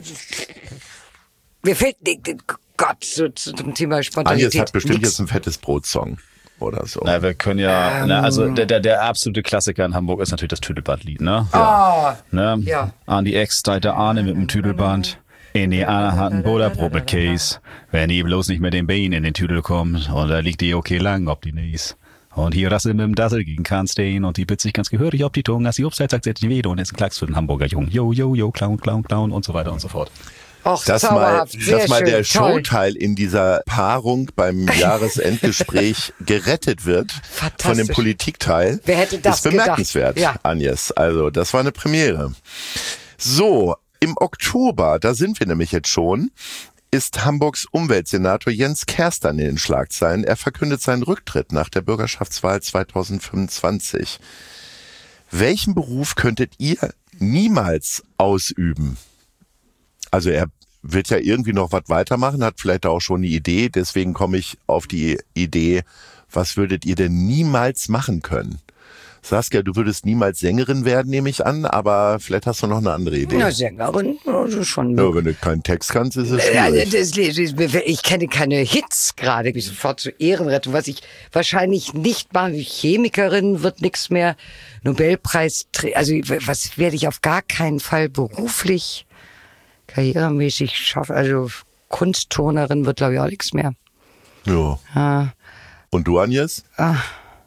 Mir fällt Gott so zum Thema Spontanität. Agnes hat bestimmt nix. Jetzt ein fettes Brotsong oder so. Na, wir können ja, ähm. na, also der, der, der absolute Klassiker in Hamburg ist natürlich das Tüdelbandlied, ne? Ja. Oh, ne? Ja. An die Ex, der Arne mit dem Tüdelband. In die Anna hat ein Butterbrot mit Käse. Wenn die bloß nicht mit dem Bein in den Tüdel kommt, und da liegt die okay lang ob die Nies. Und hier rasselt mit dem Dassel gegen Kahnstein und die bitzt sich ganz gehörig auf die Tongue, als die Upside sagt, setzt die Wede und ist ein Klacks für den Hamburger Jungen. Jo, jo, jo, Clown, Clown, Clown und so weiter und so fort. Och, das mal, dass mal der Showteil in dieser Paarung beim Jahresendgespräch gerettet wird von dem Politikteil. Wer hätte das ist bemerkenswert, gedacht? Ja. Agnes. Also, das war eine Premiere. So, im Oktober, da sind wir nämlich jetzt schon, ist Hamburgs Umweltsenator Jens Kerstern in den Schlagzeilen. Er verkündet seinen Rücktritt nach der Bürgerschaftswahl zweitausendfünfundzwanzig. Welchen Beruf könntet ihr niemals ausüben? Also er wird ja irgendwie noch was weitermachen, hat vielleicht auch schon eine Idee. Deswegen komme ich auf die Idee, was würdet ihr denn niemals machen können? Saskia, du würdest niemals Sängerin werden, nehme ich an, aber vielleicht hast du noch eine andere Idee. Ja, Sängerin, also schon. Ja, wenn du keinen Text kannst, ist es schwierig. Ja, das, ich kenne keine Hits gerade, ich bin sofort zur Ehrenrettung. Was ich wahrscheinlich nicht mache, Chemikerin wird nichts mehr, Nobelpreis, also was werde ich auf gar keinen Fall beruflich, karrieremäßig schaffen, also Kunstturnerin wird glaube ich auch nichts mehr. Ja. Ah. Und du, Agnes? Ah.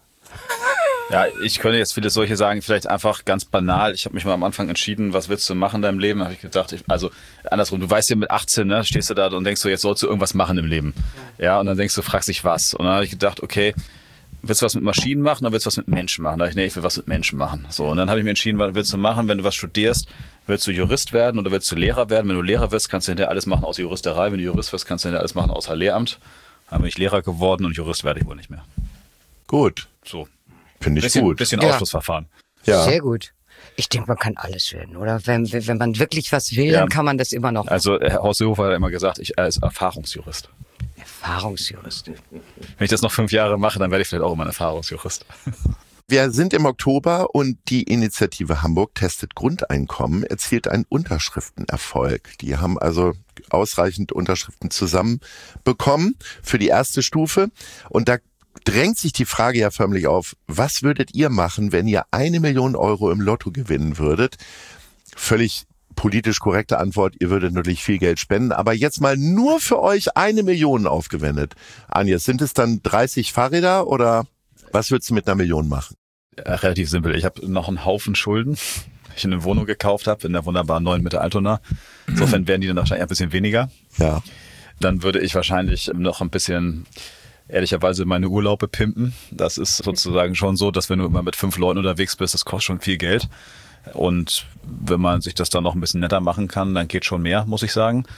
Ja, ich könnte jetzt viele solche sagen, vielleicht einfach ganz banal. Ich habe mich mal am Anfang entschieden, was willst du machen in deinem Leben? Habe ich gedacht, ich, also andersrum, du weißt ja mit achtzehn, ne, stehst du da und denkst so, jetzt sollst du irgendwas machen im Leben. Ja, und dann denkst du, fragst dich was. Und dann habe ich gedacht, okay, willst du was mit Maschinen machen oder willst du was mit Menschen machen? Da dachte ich, nee, ich will was mit Menschen machen. So, und dann habe ich mir entschieden, was willst du machen, wenn du was studierst? Willst du Jurist werden oder willst du Lehrer werden? Wenn du Lehrer wirst, kannst du hinterher alles machen außer Juristerei. Wenn du Jurist wirst, kannst du hinterher alles machen außer Lehramt. Dann bin ich Lehrer geworden und Jurist werde ich wohl nicht mehr. Gut. So. Finde ich bisschen, gut. Bisschen ja. Ausschlussverfahren. Ja. Sehr gut. Ich denke, man kann alles werden, oder? Wenn, wenn man wirklich was will, ja. dann kann man das immer noch. Also Herr Horst Seehofer hat immer gesagt, ich er ist Erfahrungsjurist. Erfahrungsjurist. Wenn ich das noch fünf Jahre mache, dann werde ich vielleicht auch immer ein Erfahrungsjurist. Wir sind im Oktober und die Initiative Hamburg testet Grundeinkommen erzielt einen Unterschriftenerfolg. Die haben also ausreichend Unterschriften zusammenbekommen für die erste Stufe. Und da drängt sich die Frage ja förmlich auf, was würdet ihr machen, wenn ihr eine Million Euro im Lotto gewinnen würdet? Völlig politisch korrekte Antwort, ihr würdet natürlich viel Geld spenden, aber jetzt mal nur für euch eine Million aufgewendet. Agnes, sind es dann dreißig Fahrräder oder was würdest du mit einer Million machen? Ja, relativ simpel. Ich habe noch einen Haufen Schulden, die ich eine Wohnung gekauft habe in der wunderbaren neuen Mitte Altona. Insofern wären die dann wahrscheinlich ein bisschen weniger. Ja. Dann würde ich wahrscheinlich noch ein bisschen ehrlicherweise meine Urlaube pimpen. Das ist sozusagen schon so, dass wenn du immer mit fünf Leuten unterwegs bist, das kostet schon viel Geld. Und wenn man sich das dann noch ein bisschen netter machen kann, dann geht schon mehr, muss ich sagen.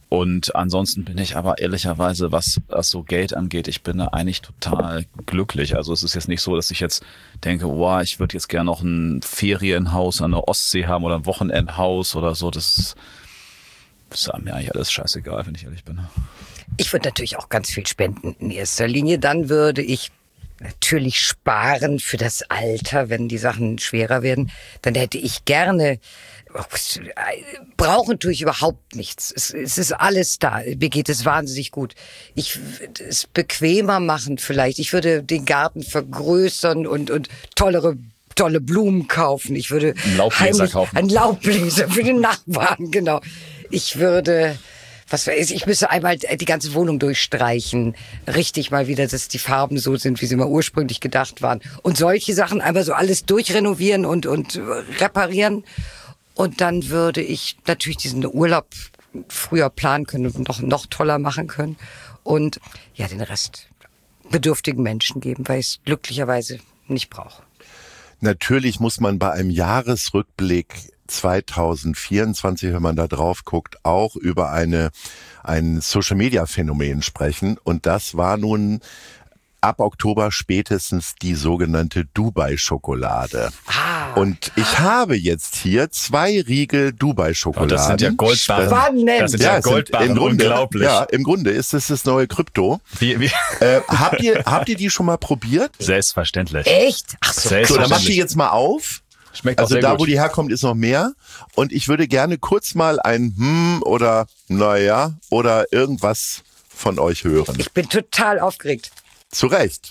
Und ansonsten bin ich aber ehrlicherweise, was, was so Geld angeht, ich bin da eigentlich total glücklich. Also es ist jetzt nicht so, dass ich jetzt denke, wow, ich würde jetzt gerne noch ein Ferienhaus an der Ostsee haben oder ein Wochenendhaus oder so. Das ist mir eigentlich alles scheißegal, wenn ich ehrlich bin. Ich würde natürlich auch ganz viel spenden in erster Linie. Dann würde ich natürlich sparen für das Alter, wenn die Sachen schwerer werden. Dann hätte ich gerne... Brauchen tue ich überhaupt nichts. Es, es ist alles da. Mir geht es wahnsinnig gut. Ich würde es bequemer machen vielleicht. Ich würde den Garten vergrößern und, und tollere, tolle Blumen kaufen. Ich würde einen Laubbläser kaufen. Einen Laubbläser für den Nachbarn, genau. Ich würde... Was weiß ich, ich müsste einmal die ganze Wohnung durchstreichen. Richtig mal wieder, dass die Farben so sind, wie sie mal ursprünglich gedacht waren. Und solche Sachen einmal so alles durchrenovieren und, und reparieren. Und dann würde ich natürlich diesen Urlaub früher planen können und noch, noch toller machen können. Und ja, den Rest bedürftigen Menschen geben, weil ich es glücklicherweise nicht brauche. Natürlich muss man bei einem Jahresrückblick zwanzig vierundzwanzig, wenn man da drauf guckt, auch über eine ein Social-Media-Phänomen sprechen. Und das war nun ab Oktober spätestens die sogenannte Dubai-Schokolade. Ah. Und ich habe jetzt hier zwei Riegel Dubai-Schokolade. Oh, das sind ja Goldbarren. Spannend. Das sind ja, ja Goldbarren, im Grunde, unglaublich. Ja, im Grunde ist es das neue Krypto. Wie, wie? Äh, habt ihr habt ihr die schon mal probiert? Selbstverständlich. Echt? Ach so. So, dann mach die jetzt mal auf. Schmeckt auch Also sehr da, gut. wo die herkommt, ist noch mehr. Und ich würde gerne kurz mal ein Hm oder naja oder irgendwas von euch hören. Ich bin total aufgeregt. Zu Recht.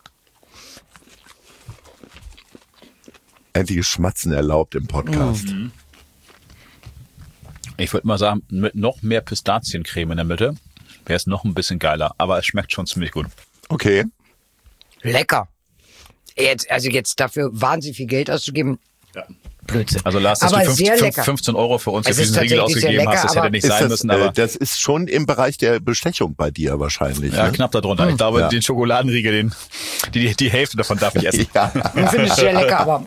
Endlich Schmatzen erlaubt im Podcast. Mhm. Ich würde mal sagen, mit noch mehr Pistaziencreme in der Mitte wäre es noch ein bisschen geiler. Aber es schmeckt schon ziemlich gut. Okay. Lecker. Jetzt, also jetzt dafür wahnsinnig viel Geld auszugeben. Ja. Blödsinn. Also Lars, dass Aber du sehr lecker. fünfzehn Euro für uns Es für ist diesen Riegel tatsächlich sehr ausgegeben lecker, hast, das hätte aber nicht Ist sein das, müssen. äh, Aber das ist schon im Bereich der Bestechung bei dir wahrscheinlich. ja, ne? knapp darunter. Ich glaube, Ja. den Schokoladenriegel, den, die, die Hälfte davon darf ich essen. Ja. Ich finde es sehr lecker, aber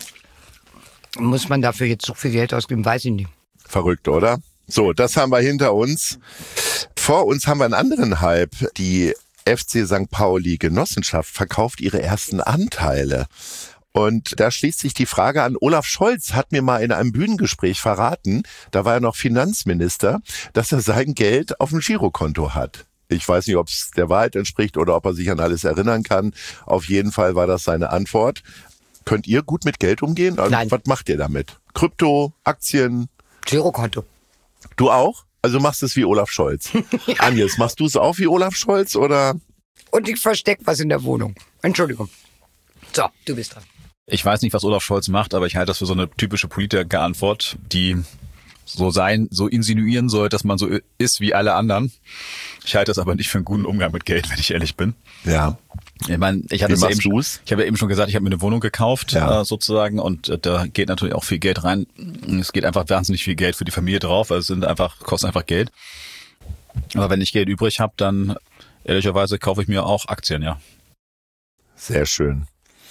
muss man dafür jetzt so viel Geld ausgeben? Weiß ich nicht. Verrückt, oder? So, das haben wir hinter uns. Vor uns haben wir einen anderen Hype. Die F C Sankt Pauli Genossenschaft verkauft ihre ersten Anteile. Und da schließt sich die Frage an, Olaf Scholz hat mir mal in einem Bühnengespräch verraten, da war er noch Finanzminister, dass er sein Geld auf dem Girokonto hat. Ich weiß nicht, ob es der Wahrheit entspricht oder ob er sich an alles erinnern kann. Auf jeden Fall war das seine Antwort. Könnt ihr gut mit Geld umgehen? Also, Nein. was macht ihr damit? Krypto, Aktien? Girokonto. Du auch? Also machst es wie Olaf Scholz. Agnes, machst du es auch wie Olaf Scholz oder? Und ich verstecke was in der Wohnung. Entschuldigung. So, du bist dran. Ich weiß nicht, was Olaf Scholz macht, aber ich halte das für so eine typische Politikerantwort, die so sein, so insinuieren soll, dass man so ist wie alle anderen. Ich halte das aber nicht für einen guten Umgang mit Geld, wenn ich ehrlich bin. Ja. Ich meine, ich hatte Wie es ja machst eben, du's? ich habe ja eben schon gesagt, ich habe mir eine Wohnung gekauft, Ja. äh, sozusagen, und äh, da geht natürlich auch viel Geld rein. Es geht einfach wahnsinnig viel Geld für die Familie drauf, also es sind einfach, kostet einfach Geld. Aber wenn ich Geld übrig habe, dann ehrlicherweise kaufe ich mir auch Aktien, ja. Sehr schön.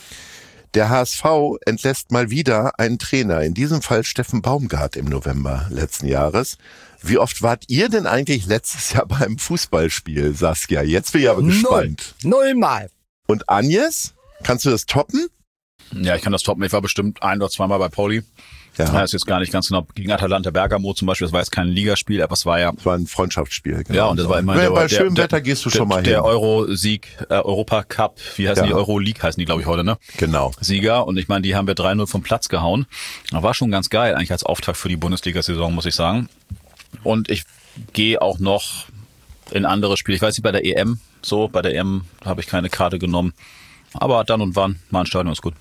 Der H S V entlässt mal wieder einen Trainer, in diesem Fall Steffen Baumgart im November letzten Jahres. Wie oft wart ihr denn eigentlich letztes Jahr beim Fußballspiel, Saskia? Jetzt bin ich aber gespannt. Null Mal. Und Agnes, kannst du das toppen? Ja, ich kann das toppen. Ich war bestimmt ein oder zweimal bei Pauli. Ja. Das ist jetzt gar nicht ganz genau. Gegen Atalanta Bergamo zum Beispiel, das war jetzt kein Ligaspiel, aber es war ja... Das war ein Freundschaftsspiel. Genau. Ja, und das war immer Bei, der, bei der, schönem der, Wetter gehst du der, schon mal der hin. Euro-Sieg, äh, Europa-Cup, wie heißen Ja. die? Euro-League heißen die, glaube ich, heute, ne? Genau. Sieger. Und ich meine, die haben wir drei null vom Platz gehauen. Das war schon ganz geil, eigentlich als Auftakt für die Bundesliga-Saison, muss ich sagen. Und ich gehe auch noch in andere Spiele. Ich weiß nicht, bei der E M, so, bei der E M habe ich keine Karte genommen. Aber dann und wann, mal ein Stadion ist gut.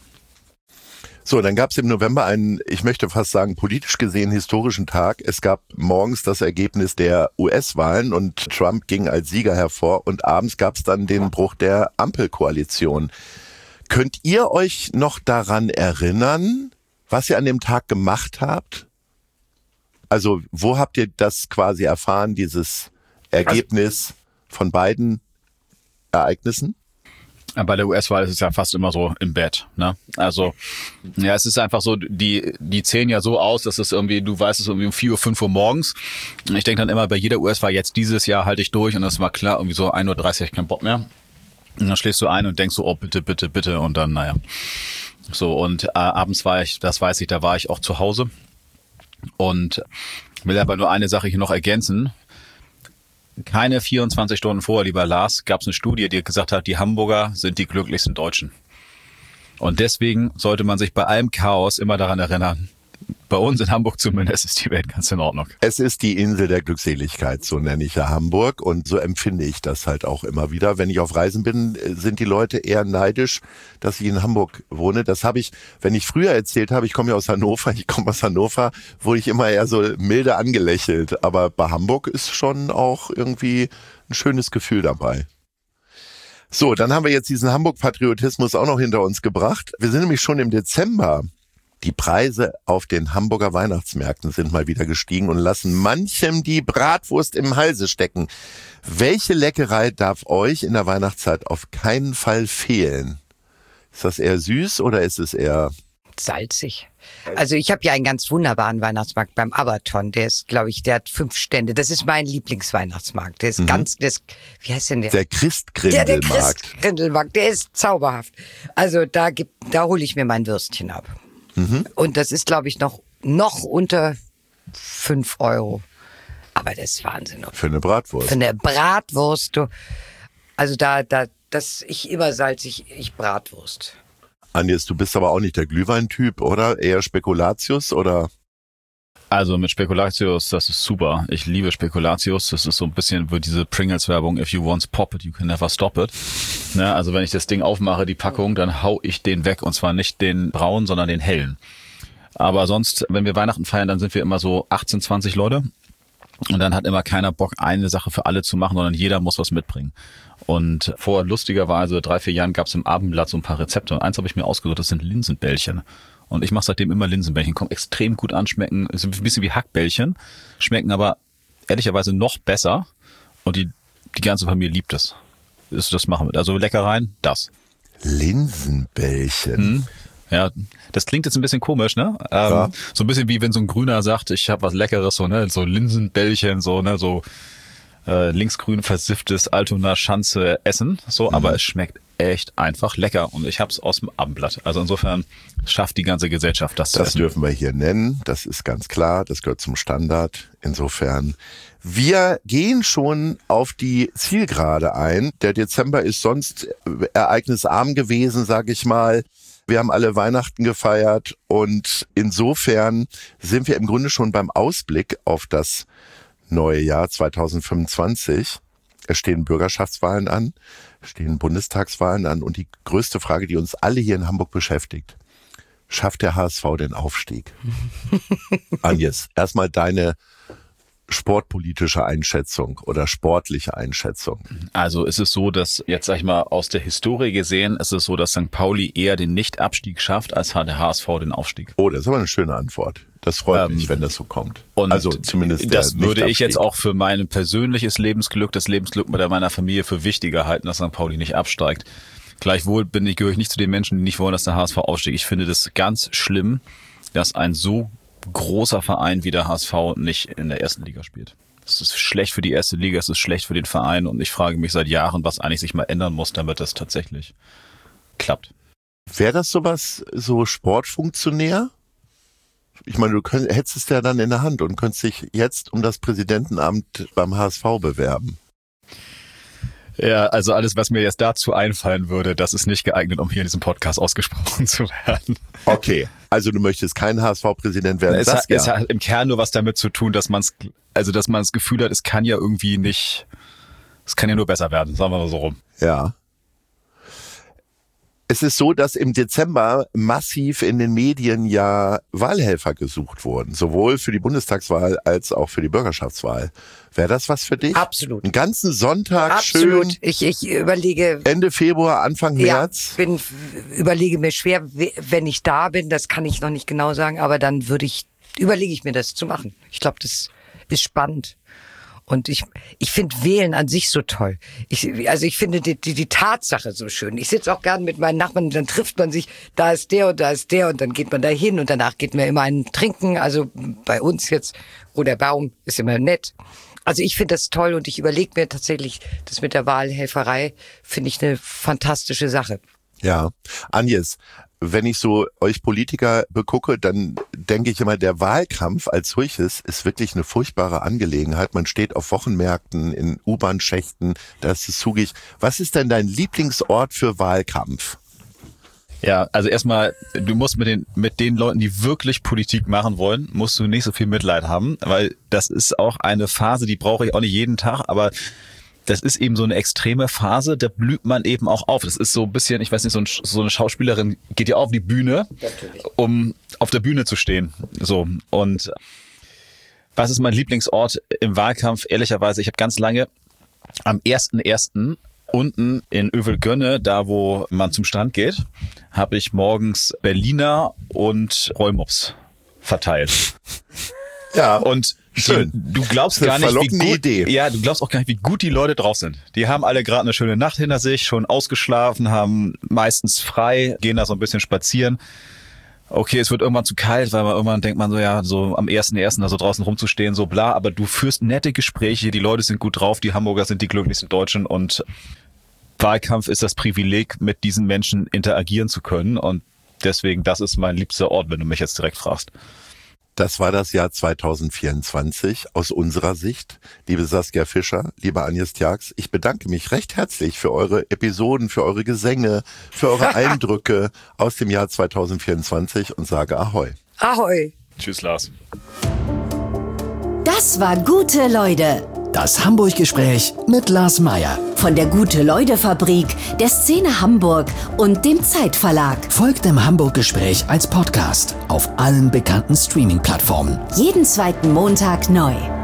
So, dann gab es im November einen, ich möchte fast sagen, politisch gesehen historischen Tag. Es gab morgens das Ergebnis der U S-Wahlen und Trump ging als Sieger hervor und abends gab es dann den Bruch der Ampelkoalition. Könnt ihr euch noch daran erinnern, was ihr an dem Tag gemacht habt? Also, wo habt ihr das quasi erfahren, dieses Ergebnis von beiden Ereignissen? Bei der U S-Wahl ist es ja fast immer so im Bett, ne? Also, ja, es ist einfach so, die, die zählen ja so aus, dass es irgendwie, du weißt es irgendwie um vier Uhr, fünf Uhr morgens. Ich denke dann immer, bei jeder U S-Wahl jetzt dieses Jahr halte ich durch und das war klar, irgendwie so ein Uhr dreißig, kein Bock mehr. Und dann schläfst du ein und denkst so, oh, bitte, bitte, bitte und dann, naja. So, und äh, abends war ich, das weiß ich, da war ich auch zu Hause und will aber nur eine Sache hier noch ergänzen. Keine vierundzwanzig Stunden vorher, lieber Lars, gab es eine Studie, die gesagt hat, die Hamburger sind die glücklichsten Deutschen. Und deswegen sollte man sich bei allem Chaos immer daran erinnern, bei uns in Hamburg zumindest ist die Welt ganz in Ordnung. Es ist die Insel der Glückseligkeit, so nenne ich ja Hamburg und so empfinde ich das halt auch immer wieder. Wenn ich auf Reisen bin, sind die Leute eher neidisch, dass ich in Hamburg wohne. Das habe ich, wenn ich früher erzählt habe, ich komme ja aus Hannover, ich komme aus Hannover, wurde ich immer eher so milde angelächelt. Aber bei Hamburg ist schon auch irgendwie ein schönes Gefühl dabei. So, dann haben wir jetzt diesen Hamburg-Patriotismus auch noch hinter uns gebracht. Wir sind nämlich schon im Dezember. Die Preise auf den Hamburger Weihnachtsmärkten sind mal wieder gestiegen und lassen manchem die Bratwurst im Halse stecken. Welche Leckerei darf euch in der Weihnachtszeit auf keinen Fall fehlen? Ist das eher süß oder ist es eher salzig? Also ich habe ja einen ganz wunderbaren Weihnachtsmarkt beim Abaton. Der ist, glaube ich, der hat fünf Stände. Das ist mein Lieblingsweihnachtsmarkt. Der ist mhm. ganz, der ist, wie heißt denn der? Der Christgrindelmarkt. Der, der Christgrindelmarkt, der ist zauberhaft. Also da gibt, da hole ich mir mein Würstchen ab. Mhm. Und das ist, glaube ich, noch, noch unter fünf Euro. Aber das ist Wahnsinn. Für eine Bratwurst. Für eine Bratwurst. Du. Also da, da, das, ich immer salzig, ich Bratwurst. Agnes, du bist aber auch nicht der Glühwein-Typ, oder? Eher Spekulatius, oder? Also mit Spekulatius, das ist super. Ich liebe Spekulatius. Das ist so ein bisschen wie diese Pringles-Werbung. If you once pop it, you can never stop it. Ne, also wenn ich das Ding aufmache, die Packung, dann hau ich den weg. Und zwar nicht den braunen, sondern den hellen. Aber sonst, wenn wir Weihnachten feiern, dann sind wir immer so achtzehn, zwanzig Leute. Und dann hat immer keiner Bock, eine Sache für alle zu machen, sondern jeder muss was mitbringen. Und vor lustigerweise drei, vier Jahren gab es im Abendblatt so ein paar Rezepte. Und eins habe ich mir ausgesucht, das sind Linsenbällchen. Und ich mache seitdem immer Linsenbällchen, kommen extrem gut an, schmecken, ist ein bisschen wie Hackbällchen, schmecken aber ehrlicherweise noch besser und die die ganze Familie liebt es. Das, das machen wir. Also Leckereien, das. Linsenbällchen. Hm. Ja, das klingt jetzt ein bisschen komisch, ne? Ähm, ja. So ein bisschen wie wenn so ein Grüner sagt, ich habe was Leckeres, so ne, so Linsenbällchen, so ne, so äh, linksgrün versifftes Altona Schanze Essen, so, mhm. aber es schmeckt echt einfach lecker und ich habe es aus dem Abendblatt. Also insofern schafft die ganze Gesellschaft das. Das dürfen wir hier nennen, das ist ganz klar, das gehört zum Standard. Insofern, wir gehen schon auf die Zielgerade ein. Der Dezember ist sonst ereignisarm gewesen, sage ich mal. Wir haben alle Weihnachten gefeiert und insofern sind wir im Grunde schon beim Ausblick auf das neue Jahr zwanzig fünfundzwanzig. Es stehen Bürgerschaftswahlen an, es stehen Bundestagswahlen an und die größte Frage, die uns alle hier in Hamburg beschäftigt: Schafft der H S V den Aufstieg? Agnes, erstmal deine sportpolitische Einschätzung oder sportliche Einschätzung. Also ist es so, dass jetzt, sag ich mal, aus der Historie gesehen, ist es so, dass Sankt Pauli eher den Nicht-Abstieg schafft, als der H S V den Aufstieg. Oh, das ist aber eine schöne Antwort. Das freut ähm, mich, wenn das so kommt. Und also zumindest das würde ich jetzt auch für mein persönliches Lebensglück, das Lebensglück mit meiner Familie für wichtiger halten, dass Sankt Pauli nicht absteigt. Gleichwohl bin ich, gehöre ich nicht zu den Menschen, die nicht wollen, dass der H S V aufsteigt. Ich finde das ganz schlimm, dass ein so großer Verein wie der H S V nicht in der ersten Liga spielt. Es ist schlecht für die erste Liga, es ist schlecht für den Verein und ich frage mich seit Jahren, was eigentlich sich mal ändern muss, damit das tatsächlich klappt. Wäre das sowas, so Sportfunktionär? Ich meine, du könnt, hättest es ja dann in der Hand und könntest dich jetzt um das Präsidentenamt beim H S V bewerben. Ja, also alles, was mir jetzt dazu einfallen würde, das ist nicht geeignet, um hier in diesem Podcast ausgesprochen zu werden. Okay, also du möchtest kein H S V-Präsident werden. Es, das hat, ja. es hat im Kern nur was damit zu tun, dass man es, also dass man das Gefühl hat, es kann ja irgendwie nicht, es kann ja nur besser werden, sagen wir mal so rum. Ja. Es ist so, dass im Dezember massiv in den Medien ja Wahlhelfer gesucht wurden, sowohl für die Bundestagswahl als auch für die Bürgerschaftswahl. Wäre das was für dich? Absolut. Einen ganzen Sonntag Absolut. schön. Ich, ich überlege. Ende Februar, Anfang März. Ja, bin, überlege mir schwer, wenn ich da bin, das kann ich noch nicht genau sagen, aber dann würde ich, überlege ich mir das zu machen. Ich glaube, das ist spannend. Und ich, ich finde Wählen an sich so toll. Ich, also ich finde die, die, die Tatsache so schön. Ich sitze auch gern mit meinen Nachbarn, dann trifft man sich, da ist der und da ist der und dann geht man da hin und danach geht man immer einen trinken. Also bei uns jetzt, wo der Baum ist immer nett. Also ich finde das toll und ich überlege mir tatsächlich, das mit der Wahlhelferei finde ich eine fantastische Sache. Ja, Agnes, wenn ich so euch Politiker begucke, dann denke ich immer, der Wahlkampf als solches ist wirklich eine furchtbare Angelegenheit. Man steht auf Wochenmärkten, in U-Bahn-Schächten, da ist es zugig. Was ist denn dein Lieblingsort für Wahlkampf? Ja, also erstmal, du musst mit den mit den Leuten, die wirklich Politik machen wollen, musst du nicht so viel Mitleid haben, weil das ist auch eine Phase, die brauche ich auch nicht jeden Tag, aber das ist eben so eine extreme Phase, da blüht man eben auch auf. Das ist so ein bisschen, ich weiß nicht, so, ein, so eine Schauspielerin geht ja auf die Bühne, natürlich, um auf der Bühne zu stehen. So. Und was ist mein Lieblingsort im Wahlkampf? Ehrlicherweise, ich habe ganz lange am ersten ersten unten in Övelgönne, da wo man zum Strand geht, habe ich morgens Berliner und Rollmops verteilt. Ja. Und schön. Du glaubst gar nicht, wie gut, Idee. ja, du glaubst auch gar nicht, wie gut die Leute drauf sind. Die haben alle gerade eine schöne Nacht hinter sich, schon ausgeschlafen, haben meistens frei, gehen da so ein bisschen spazieren. Okay, es wird irgendwann zu kalt, weil man irgendwann denkt man so, ja, so am ersten ersten da so draußen rumzustehen, so bla, aber du führst nette Gespräche, die Leute sind gut drauf, die Hamburger sind die glücklichsten Deutschen und Wahlkampf ist das Privileg, mit diesen Menschen interagieren zu können und deswegen, das ist mein liebster Ort, wenn du mich jetzt direkt fragst. Das war das Jahr zweitausendvierundzwanzig aus unserer Sicht. Liebe Saskia Fischer, liebe Agnes Tjax, ich bedanke mich recht herzlich für eure Episoden, für eure Gesänge, für eure Eindrücke aus dem Jahr zweitausendvierundzwanzig und sage Ahoi. Ahoi. Tschüss, Lars. Das war Gute Leute. Das Hamburg-Gespräch mit Lars Meier. Von der Gute-Leute-Fabrik, der Szene Hamburg und dem Zeitverlag. Folgt dem Hamburg-Gespräch als Podcast auf allen bekannten Streaming-Plattformen. Jeden zweiten Montag neu.